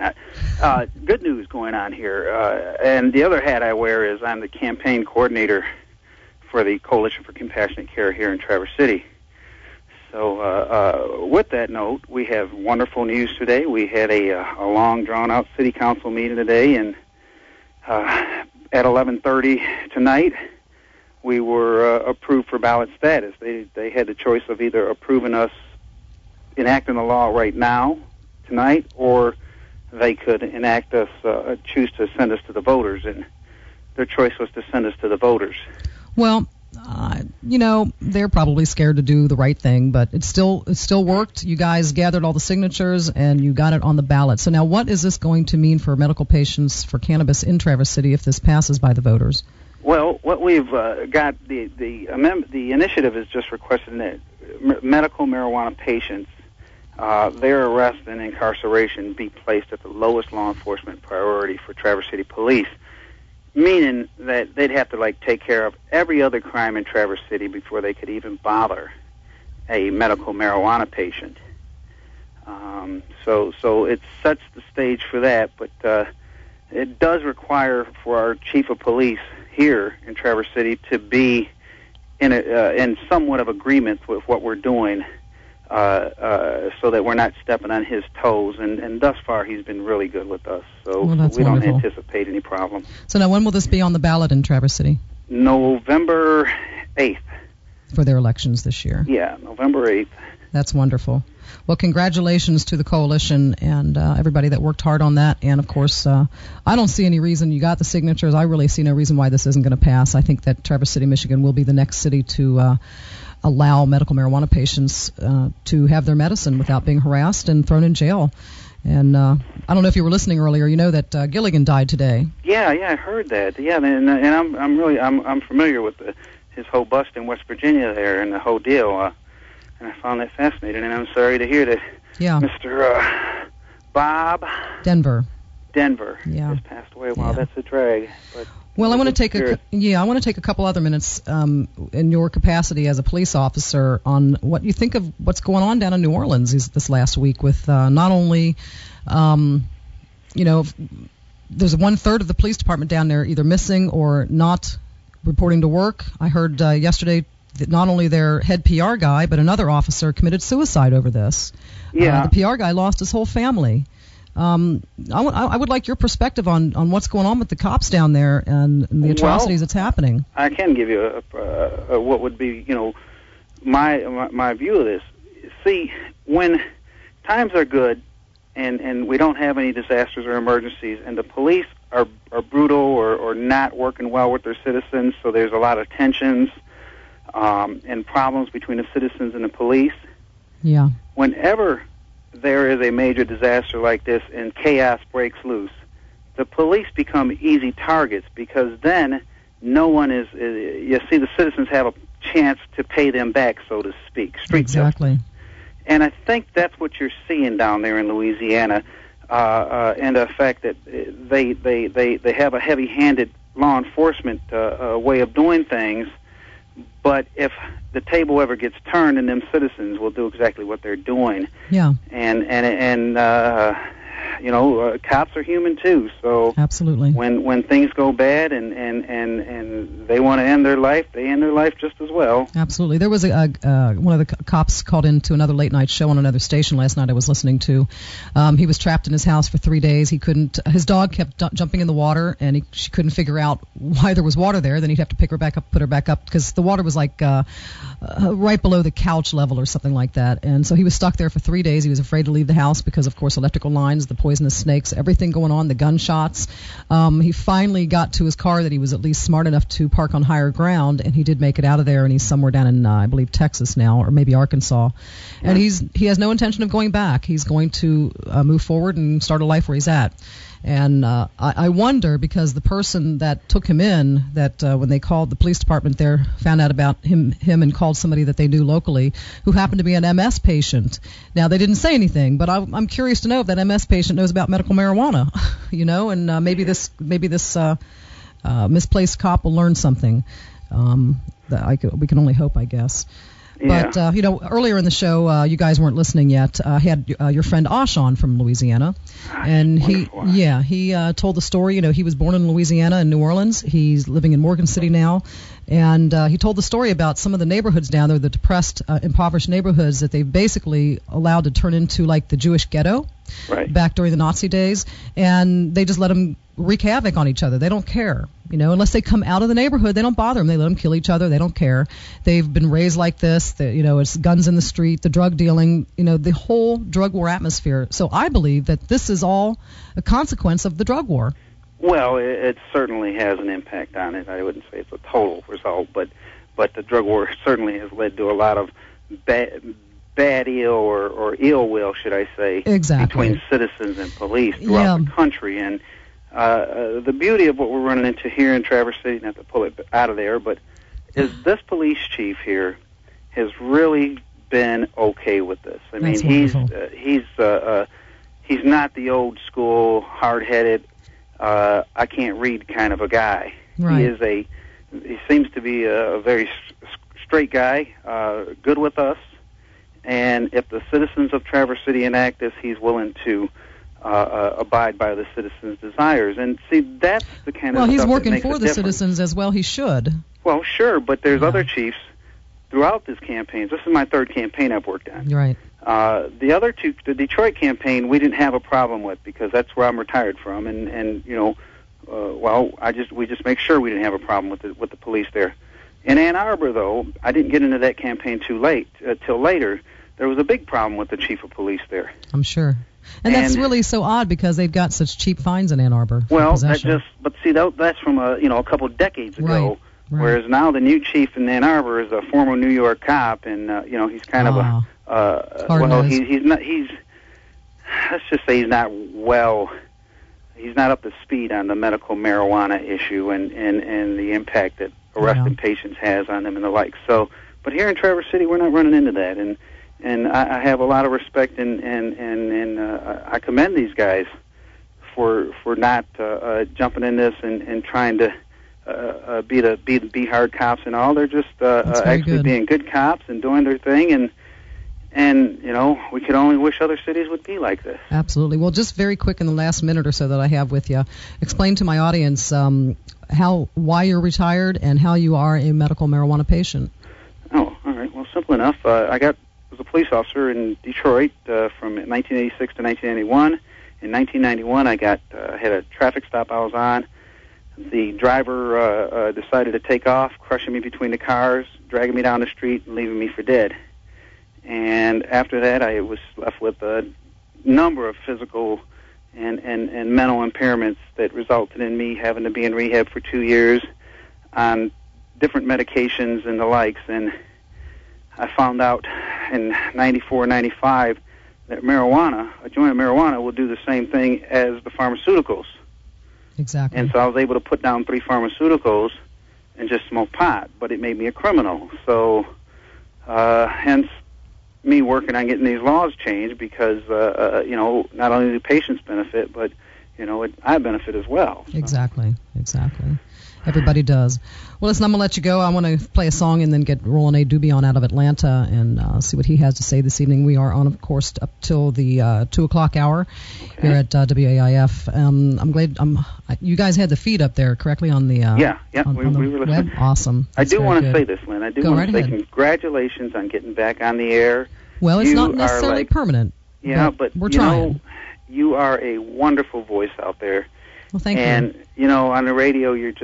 [SPEAKER 8] Good news going on here. And the other hat I wear is I'm the campaign coordinator for the Coalition for Compassionate Care here in Traverse City. So with that note, we have wonderful news today. We had a long, drawn-out city council meeting today, and at 11:30 tonight, we were approved for ballot status. They had the choice of either approving us enacting the law right now, tonight, or they could enact us, choose to send us to the voters, and their choice was to send us to the voters.
[SPEAKER 1] Well, they're probably scared to do the right thing, but it still worked. You guys gathered all the signatures, and you got it on the ballot. So now what is this going to mean for medical patients for cannabis in Traverse City if this passes by the voters?
[SPEAKER 8] Well, what we've got, the initiative is just requesting that medical marijuana patients, their arrest and incarceration be placed at the lowest law enforcement priority for Traverse City Police, meaning that they'd have to take care of every other crime in Traverse City before they could even bother a medical marijuana patient. So it sets the stage for that, but it does require for our chief of police here in Traverse City to be in somewhat of agreement with what we're doing, so that we're not stepping on his toes. And thus far, he's been really good with us. So we
[SPEAKER 1] wonderful.
[SPEAKER 8] don't anticipate any problem.
[SPEAKER 1] So now when will this be on the ballot in Traverse City?
[SPEAKER 8] November 8th.
[SPEAKER 1] For their elections this year.
[SPEAKER 8] Yeah, November 8th.
[SPEAKER 1] That's wonderful. Well, congratulations to the coalition and everybody that worked hard on that. And, of course, I don't see any reason. You got the signatures. I really see no reason why this isn't going to pass. I think that Traverse City, Michigan will be the next city to allow medical marijuana patients to have their medicine without being harassed and thrown in jail. And I don't know if you were listening earlier. You know that Gilligan died today.
[SPEAKER 8] Yeah, I heard that. Yeah, and I'm familiar with his whole bust in West Virginia there and the whole deal. And I found that fascinating. And I'm sorry to hear that.
[SPEAKER 1] Yeah.
[SPEAKER 8] Mr. Bob
[SPEAKER 1] Denver
[SPEAKER 8] has passed away. Wow, that's a drag. But
[SPEAKER 1] well, I want to take a couple other minutes in your capacity as a police officer on what you think of what's going on down in New Orleans this last week with not only, there's 1/3 of the police department down there either missing or not reporting to work. I heard yesterday that not only their head PR guy, but another officer committed suicide over this.
[SPEAKER 8] Yeah.
[SPEAKER 1] The PR guy lost his whole family. I would like your perspective on what's going on with the cops down there and the atrocities that's happening.
[SPEAKER 8] I can give you what would be, my view of this. See, when times are good and we don't have any disasters or emergencies, and the police are brutal or not working well with their citizens, so there's a lot of tensions and problems between the citizens and the police.
[SPEAKER 1] Yeah.
[SPEAKER 8] Whenever there is a major disaster like this and chaos breaks loose, the police become easy targets because then no one is, you see, the citizens have a chance to pay them back, so to speak. Street justice. And I think that's what you're seeing down there in Louisiana, and the fact that they have a heavy-handed law enforcement way of doing things. But if the table ever gets turned, and them citizens will do exactly what they're doing.
[SPEAKER 1] Yeah.
[SPEAKER 8] And cops are human too. So
[SPEAKER 1] absolutely.
[SPEAKER 8] When things go bad and they want to end their life, they end their life just as well.
[SPEAKER 1] Absolutely. There was one of the cops called into another late night show on another station last night I was listening to. He was trapped in his house for 3 days. His dog kept jumping in the water, and she couldn't figure out why there was water there. Then he'd have to pick her back up, put her back up, because the water was right below the couch level or something like that. And so he was stuck there for 3 days. He was afraid to leave the house because, of course, electrical lines, the poisonous snakes, everything going on, the gunshots. He finally got to his car that he was at least smart enough to park on higher ground, and he did make it out of there, and he's somewhere down in, I believe, Texas now, or maybe Arkansas. And he has no intention of going back. He's going to move forward and start a life where he's at. And I wonder, because the person that took him in, that when they called the police department there, found out about him and called somebody that they knew locally who happened to be an MS patient. Now, they didn't say anything, but I'm curious to know if that MS patient knows about medical marijuana, and maybe this misplaced cop will learn something. We can only hope, I guess. But, earlier in the show, you guys weren't listening yet. I had your friend Osh on from Louisiana. And he told the story. He was born in Louisiana in New Orleans. He's living in Morgan City now. And he told the story about some of the neighborhoods down there, the depressed, impoverished neighborhoods that they've basically allowed to turn into like the Jewish ghetto back during the Nazi days. And they just let them wreak havoc on each other. They don't care. Unless they come out of the neighborhood, they don't bother them. They let them kill each other. They don't care. They've been raised like this. It's guns in the street, the drug dealing, the whole drug war atmosphere. So I believe that this is all a consequence of the drug war.
[SPEAKER 8] Well, it certainly has an impact on it. I wouldn't say it's a total result, but the drug war certainly has led to a lot of bad ill or ill will, should I say, between citizens and police throughout the country. And the beauty of what we're running into here in Traverse City, not to pull it out of there, but is this police chief here has really been okay with this. I mean, he's not the old school, hard-headed, I can't read kind of a guy. Right. He seems to be a very straight guy, good with us, and if the citizens of Traverse City enact this, he's willing to abide by the citizens' desires. And see, that's the kind of stuff that makes a difference. Well, he's working for the citizens
[SPEAKER 1] as well. He should.
[SPEAKER 8] Well, sure, but there's other chiefs throughout this campaign. This is my third campaign I've worked on.
[SPEAKER 1] Right.
[SPEAKER 8] The other two, the Detroit campaign, we didn't have a problem with because that's where I'm retired from, and we just make sure we didn't have a problem with the police there. In Ann Arbor, though, I didn't get into that campaign till later. There was a big problem with the chief of police there.
[SPEAKER 1] I'm sure. And that's really so odd because they've got such cheap fines in Ann Arbor.
[SPEAKER 8] Well, that's from a couple of decades ago. Right. Whereas now the new chief in Ann Arbor is a former New York cop, and he's kind of let's just say he's not up to speed on the medical marijuana issue and the impact that arresting patients has on them and the like. So, but here in Traverse City, we're not running into that, and I have a lot of respect and I commend these guys for not jumping in this and trying to be hard cops and all. They're just actually being good cops and doing their thing, and we could only wish other cities would be like this.
[SPEAKER 1] Absolutely. Well, just very quick in the last minute or so that I have with you, explain to my audience why you're retired and how you are a medical marijuana patient.
[SPEAKER 8] Oh, all right. Well, simple enough. I was a police officer in Detroit from 1986 to 1991. In 1991, I had a traffic stop I was on. The driver decided to take off, crushing me between the cars, dragging me down the street, and leaving me for dead. And after that, I was left with a number of physical and mental impairments that resulted in me having to be in rehab for 2 years on different medications and the likes. And I found out in 94, 95 that a joint of marijuana will do the same thing as the pharmaceuticals.
[SPEAKER 1] Exactly.
[SPEAKER 8] And so I was able to put down 3 pharmaceuticals and just smoke pot, but it made me a criminal. So hence me working on getting these laws changed because, not only do patients benefit, but, I benefit as well. So.
[SPEAKER 1] Exactly. Everybody does. Well, listen, I'm going to let you go. I want to play a song and then get Roland A. Dubion out of Atlanta and see what he has to say this evening. We are on, of course, up till the 2 o'clock hour here at WAIF. I'm glad you guys had the feed up there correctly on the
[SPEAKER 8] we were listening.
[SPEAKER 1] Web. Awesome.
[SPEAKER 8] I do want to say this, Lynn. I do want to say congratulations on getting back on the air.
[SPEAKER 1] Well, it's not necessarily permanent.
[SPEAKER 8] Yeah, but
[SPEAKER 1] we're trying.
[SPEAKER 8] You are a wonderful voice out there.
[SPEAKER 1] Well, thank you.
[SPEAKER 8] And, on the radio, you're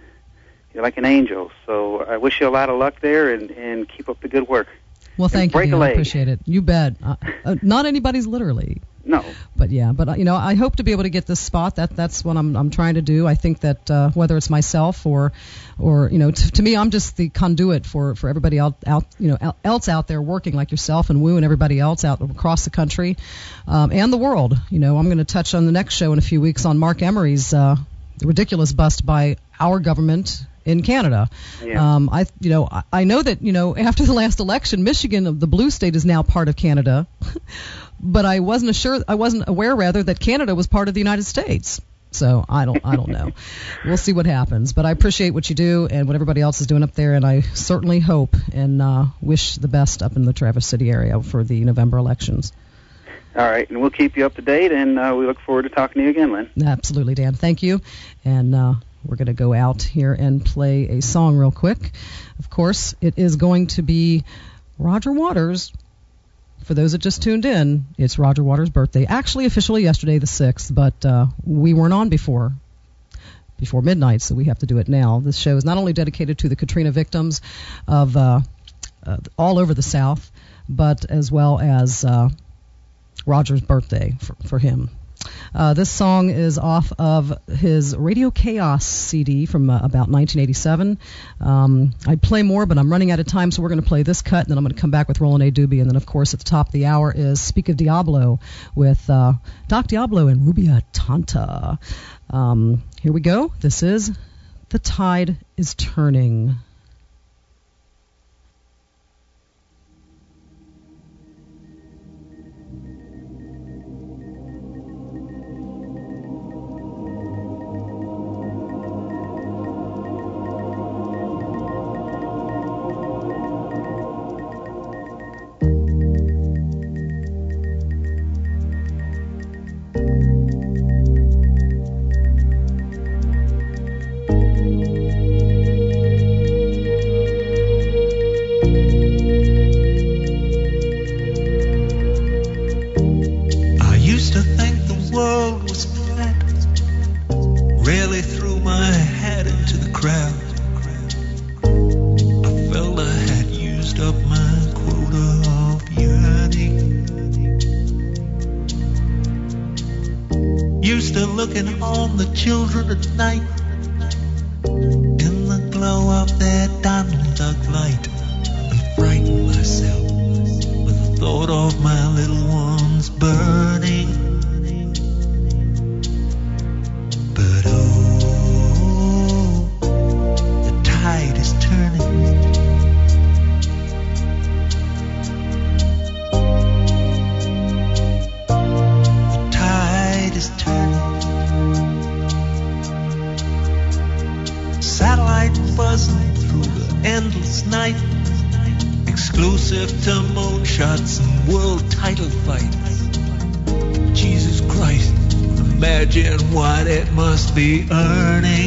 [SPEAKER 8] like an angel. So I wish you a lot of luck there and keep up the good work.
[SPEAKER 1] Well, thank you. I appreciate it. You bet. Not anybody's literally.
[SPEAKER 8] No.
[SPEAKER 1] But I hope to be able to get this spot. That's what I'm trying to do. I think that whether it's myself or to me, I'm just the conduit for everybody else out there working like yourself and Wu and everybody else out across the country and the world. I'm going to touch on the next show in a few weeks on Mark Emery's ridiculous bust by our government in Canada.
[SPEAKER 8] Yeah.
[SPEAKER 1] I know that after the last election, Michigan, the blue state, is now part of Canada, but I wasn't aware that Canada was part of the United States. So I don't know. We'll see what happens. But I appreciate what you do and what everybody else is doing up there, and I certainly hope and wish the best up in the Traverse City area for the November elections.
[SPEAKER 8] All right, and we'll keep you up to date, and we look forward to talking to you again, Lynn.
[SPEAKER 1] Absolutely, Dan. Thank you. And we're going to go out here and play a song real quick. Of course, it is going to be Roger Waters. For those that just tuned in, it's Roger Waters' birthday. Actually, officially yesterday, the 6th, but we weren't on before midnight, so we have to do it now. This show is not only dedicated to the Katrina victims of all over the South, but as well as Roger's birthday for him. This song is off of his Radio Chaos CD from about 1987. I'd play more, but I'm running out of time, so we're going to play this cut, and then I'm going to come back with Roland A. Doobie. And then, of course, at the top of the hour is Speak of Diablo with Doc Diablo and Rubia Tanta. Here we go. This is The Tide is Turning.
[SPEAKER 2] Children at night, in the glow of their Donald Duck light, and frighten myself with the thought of my little ones burning. But oh, the tide is turning. The tide is turning. Satellite buzzing through the endless night, exclusive to moonshots and world title fights. Jesus Christ, imagine what it must be earning.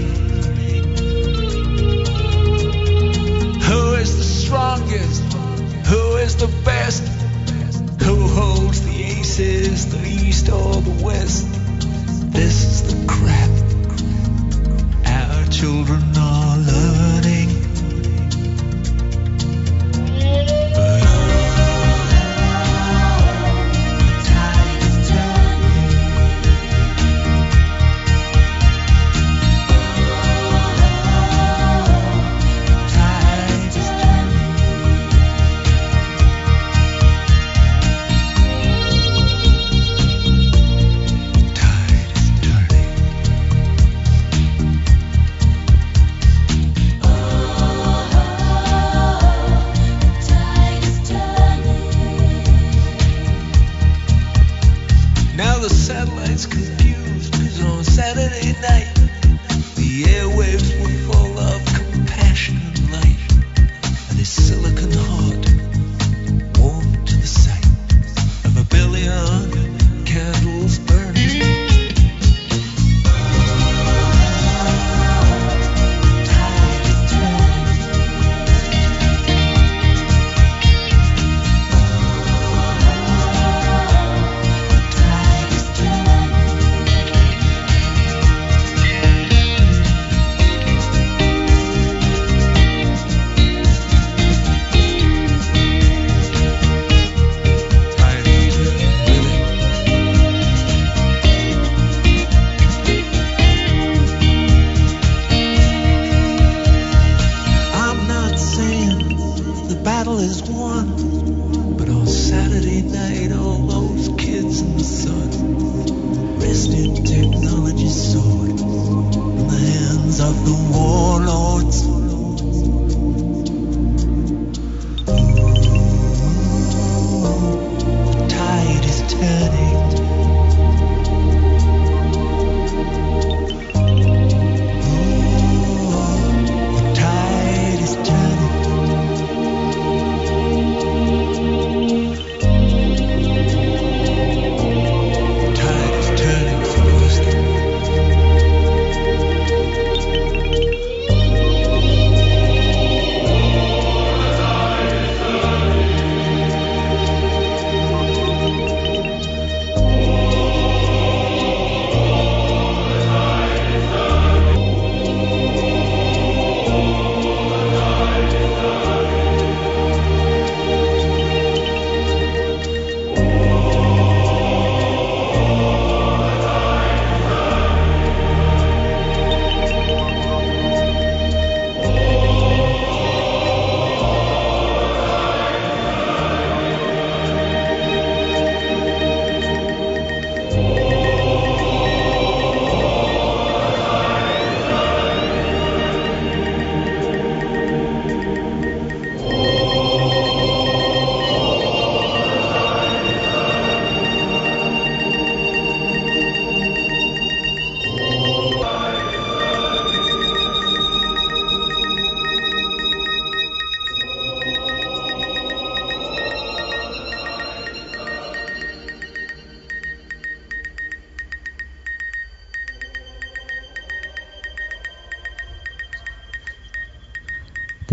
[SPEAKER 2] Who is the strongest? Who is the best? Who holds the aces, the east or the west? This is the crap children are learning. But the tide is turning. The tide is turning. The tide is turning.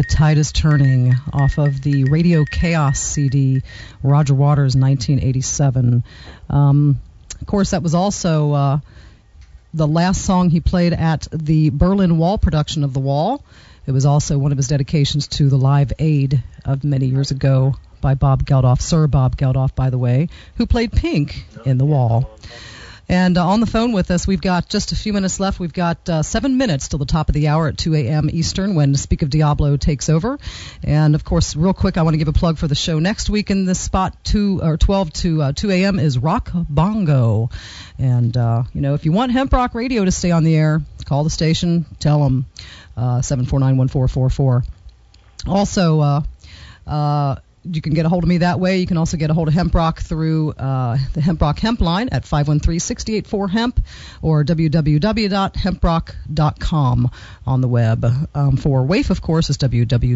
[SPEAKER 1] Tide is Turning off of the Radio Chaos CD, Roger Waters, 1987. Of course, that was also the last song he played at the Berlin Wall production of The Wall. It was also one of his dedications to the Live Aid of many years ago by Bob Geldof, Sir Bob Geldof, by the way, who played Pink in The Wall. And on the phone with us, we've got just a few minutes left. We've got 7 minutes till the top of the hour at 2 a.m. Eastern when Speak of Diablo takes over. And, of course, real quick, I want to give a plug for the show next week in this spot, 12 to 2 a.m. is Rock Bongo. And, if you want Hemp Rock Radio to stay on the air, call the station, tell them 749-1444. Also, you can get a hold of me that way. You can also get a hold of Hemp Rock through the Hemp Rock Hemp line at 513-684-HEMP or www.hemprock.com on the web. For WAIF, of course, is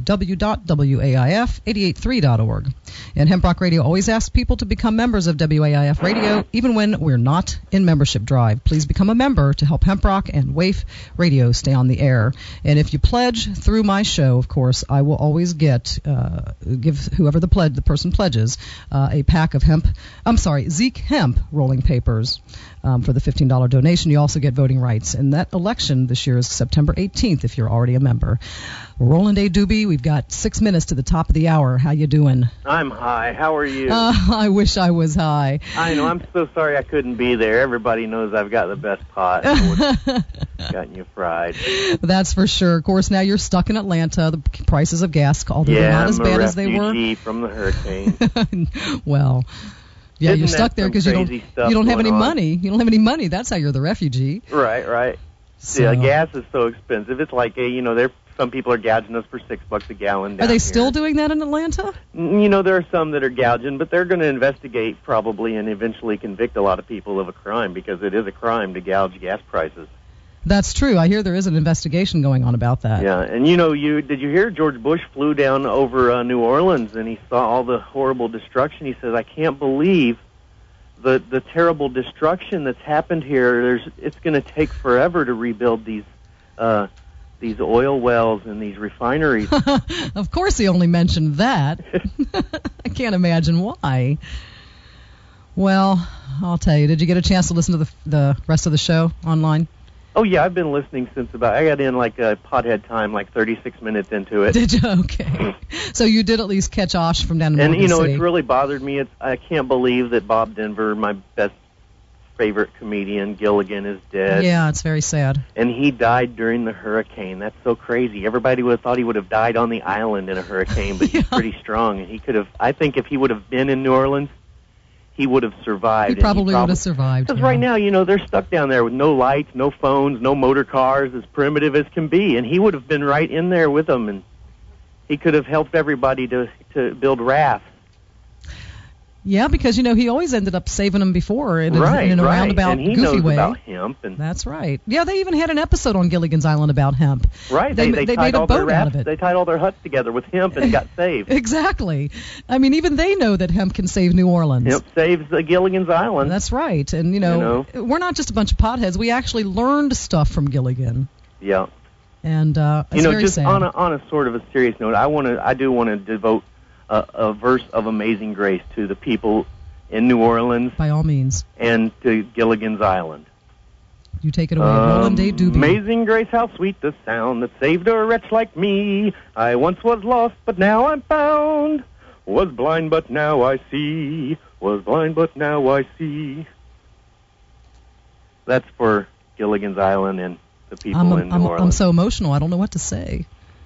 [SPEAKER 1] www.waif883.org. And Hemp Rock Radio always asks people to become members of WAIF Radio, even when we're not in membership drive. Please become a member to help Hemp Rock and WAIF Radio stay on the air. And if you pledge through my show, of course, I will always give whoever the person pledges a pack of Zeke Hemp rolling papers for the $15 donation. You also get voting rights. And that election this year is September 18th if you're already a member. Roland A. Doobie, we've got 6 minutes to the top of the hour. How you doing?
[SPEAKER 9] I'm high. How are you?
[SPEAKER 1] I wish I was high.
[SPEAKER 9] I know. I'm so sorry I couldn't be there. Everybody knows I've got the best pot. Gotten you fried.
[SPEAKER 1] That's for sure. Of course, now you're stuck in Atlanta. The prices of gas, although they're not as bad as they were.
[SPEAKER 9] Yeah, I'm a refugee from the hurricane.
[SPEAKER 1] Well, yeah,
[SPEAKER 9] Isn't
[SPEAKER 1] you're stuck there because you don't have any money. You don't have any money. That's how you're the refugee.
[SPEAKER 9] Right.
[SPEAKER 1] So,
[SPEAKER 9] yeah, gas is so expensive. It's like some people are gouging us for $6 a gallon. Down
[SPEAKER 1] are they
[SPEAKER 9] here.
[SPEAKER 1] still doing that in Atlanta?
[SPEAKER 9] There are some that are gouging, but they're going to investigate probably and eventually convict a lot of people of a crime because it is a crime to gouge gas prices.
[SPEAKER 1] That's true. I hear there is an investigation going on about that.
[SPEAKER 9] Yeah, and did you hear George Bush flew down over New Orleans and he saw all the horrible destruction? He says, I can't believe the terrible destruction that's happened here. It's going to take forever to rebuild these oil wells and these refineries.
[SPEAKER 1] Of course he only mentioned that. I can't imagine why. Well, I'll tell you, did you get a chance to listen to the rest of the show online?
[SPEAKER 9] Oh, yeah, I've been listening since I got in like a pothead time, like 36 minutes into it.
[SPEAKER 1] Did you? Okay. So you did at least catch Osh from down in Morgan City.
[SPEAKER 9] It's really bothered me. I can't believe that Bob Denver, my favorite comedian, Gilligan, is dead.
[SPEAKER 1] Yeah, it's very sad.
[SPEAKER 9] And he died during the hurricane. That's so crazy. Everybody would have thought he would have died on the island in a hurricane, but he's pretty strong. And he could have, I think if he would have been in New Orleans, he would have survived.
[SPEAKER 1] He probably would have survived.
[SPEAKER 9] Because right now, they're stuck down there with no lights, no phones, no motor cars, as primitive as can be. And he would have been right in there with them, and he could have helped everybody to build rafts.
[SPEAKER 1] Yeah, because, he always ended up saving them before in a roundabout,
[SPEAKER 9] and he
[SPEAKER 1] goofy
[SPEAKER 9] knows
[SPEAKER 1] way.
[SPEAKER 9] about hemp. And
[SPEAKER 1] that's right. Yeah, they even had an episode on Gilligan's Island about hemp.
[SPEAKER 9] Right. They
[SPEAKER 1] made
[SPEAKER 9] tied
[SPEAKER 1] a
[SPEAKER 9] all
[SPEAKER 1] boat
[SPEAKER 9] their rafts,
[SPEAKER 1] out of it.
[SPEAKER 9] They tied all their huts together with hemp and got saved.
[SPEAKER 1] Exactly. I mean, even they know that hemp can save New Orleans.
[SPEAKER 9] Hemp saves Gilligan's Island.
[SPEAKER 1] That's right. And, we're not just a bunch of potheads. We actually learned stuff from Gilligan.
[SPEAKER 9] Yeah.
[SPEAKER 1] And it's very
[SPEAKER 9] just
[SPEAKER 1] sad.
[SPEAKER 9] on a sort of a serious note, I do want to devote a verse of Amazing Grace to the people in New Orleans.
[SPEAKER 1] By all means.
[SPEAKER 9] And to Gilligan's Island.
[SPEAKER 1] You take it away, Roland A. Doobie.
[SPEAKER 9] Amazing grace, how sweet the sound that saved a wretch like me. I once was lost, but now I'm found. Was blind, but now I see. Was blind, but now I see. That's for Gilligan's Island and the people in New Orleans.
[SPEAKER 1] I'm so emotional, I don't know what to say.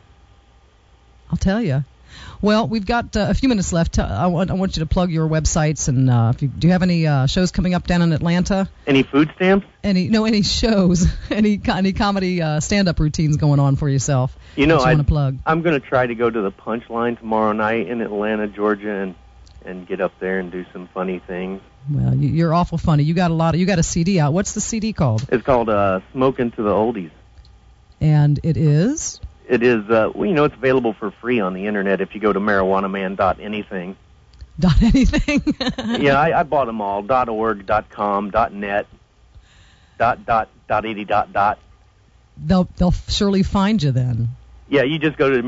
[SPEAKER 1] I'll tell you. Well, we've got a few minutes left. I want you to plug your websites, and do you have any shows coming up down in Atlanta?
[SPEAKER 9] Any food stamps?
[SPEAKER 1] Any shows? any comedy stand-up routines going on for yourself?
[SPEAKER 9] I
[SPEAKER 1] want to plug.
[SPEAKER 9] I'm going to try to go to the Punchline tomorrow night in Atlanta, Georgia, and get up there and do some funny things.
[SPEAKER 1] Well, you're awful funny. You got a CD out. What's the CD called?
[SPEAKER 9] It's called Smokin' to the Oldies.
[SPEAKER 1] And it is?
[SPEAKER 9] It is, it's available for free on the internet if you go to marijuanaman.anything.
[SPEAKER 1] .anything?
[SPEAKER 9] Yeah, I bought them all. .org, .com, .net, .80.
[SPEAKER 1] They'll surely find you then.
[SPEAKER 9] Yeah, you just go to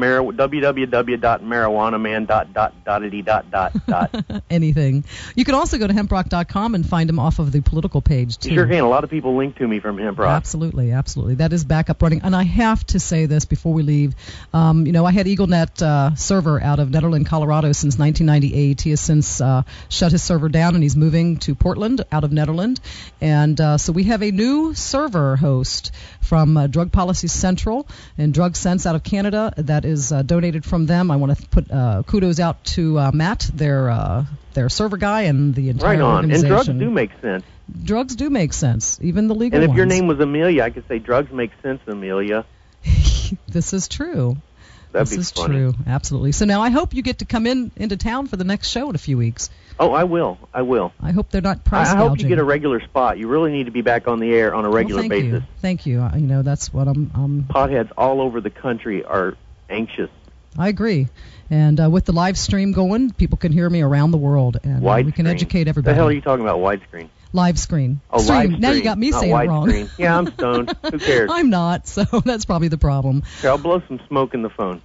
[SPEAKER 9] www.marijuanaman.
[SPEAKER 1] Anything. You can also go to hemprock.com and find him off of the political page, too.
[SPEAKER 9] You sure can. A lot of people link to me from Hemprock.
[SPEAKER 1] Absolutely, absolutely. That is back up running. And I have to say this before we leave. I had EagleNet server out of Nederland, Colorado since 1998. He has since shut his server down, and he's moving to Portland out of Nederland. And so we have a new server host from Drug Policy Central and Drug Sense out of Canada that is donated from them. I want to put kudos out to Matt, their server guy, and the entire organization.
[SPEAKER 9] And drugs do make sense.
[SPEAKER 1] Drugs do make sense, even the legal ones.
[SPEAKER 9] And if your name was Amelia, I could say drugs make sense, Amelia.
[SPEAKER 1] This is true.
[SPEAKER 9] That'd be funny.
[SPEAKER 1] This is true, absolutely. So now I hope you get to come into town for the next show in a few weeks.
[SPEAKER 9] Oh, I will. I hope
[SPEAKER 1] they're not price
[SPEAKER 9] gouging.
[SPEAKER 1] I
[SPEAKER 9] hope you get a regular spot. You really need to be back on the air on a regular basis.
[SPEAKER 1] Thank you. That's what I'm...
[SPEAKER 9] Potheads all over the country are anxious.
[SPEAKER 1] I agree. And with the live stream going, people can hear me around the world, and we can educate everybody.
[SPEAKER 9] The hell are you talking about, widescreen?
[SPEAKER 1] Live screen.
[SPEAKER 9] Oh,
[SPEAKER 1] stream.
[SPEAKER 9] Live screen.
[SPEAKER 1] Now you got me saying it wrong.
[SPEAKER 9] Screen. Yeah, I'm stoned. Who cares?
[SPEAKER 1] I'm not, so that's probably the problem.
[SPEAKER 9] Here, I'll blow some smoke in the phone.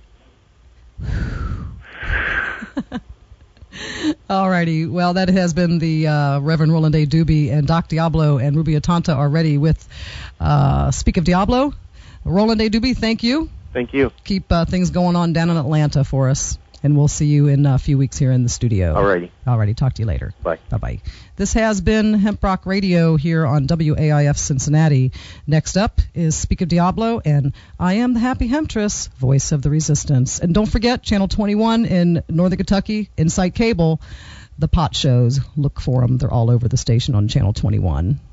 [SPEAKER 1] Alrighty, well, that has been the Reverend Roland A. Doobie, and Doc Diablo and Rubia Tanta are ready with Speak of Diablo. Roland A. Doobie, thank you.
[SPEAKER 9] Thank you.
[SPEAKER 1] Keep things going on down in Atlanta for us, and we'll see you in a few weeks here in the studio. Alrighty, talk to you later.
[SPEAKER 9] Bye.
[SPEAKER 1] Bye-bye. This has been Hemp Rock Radio here on WAIF Cincinnati. Next up is Speak of Diablo, and I am the Happy Hemptress, voice of the resistance. And don't forget, Channel 21 in Northern Kentucky, Insight Cable, the pot shows. Look for them. They're all over the station on Channel 21.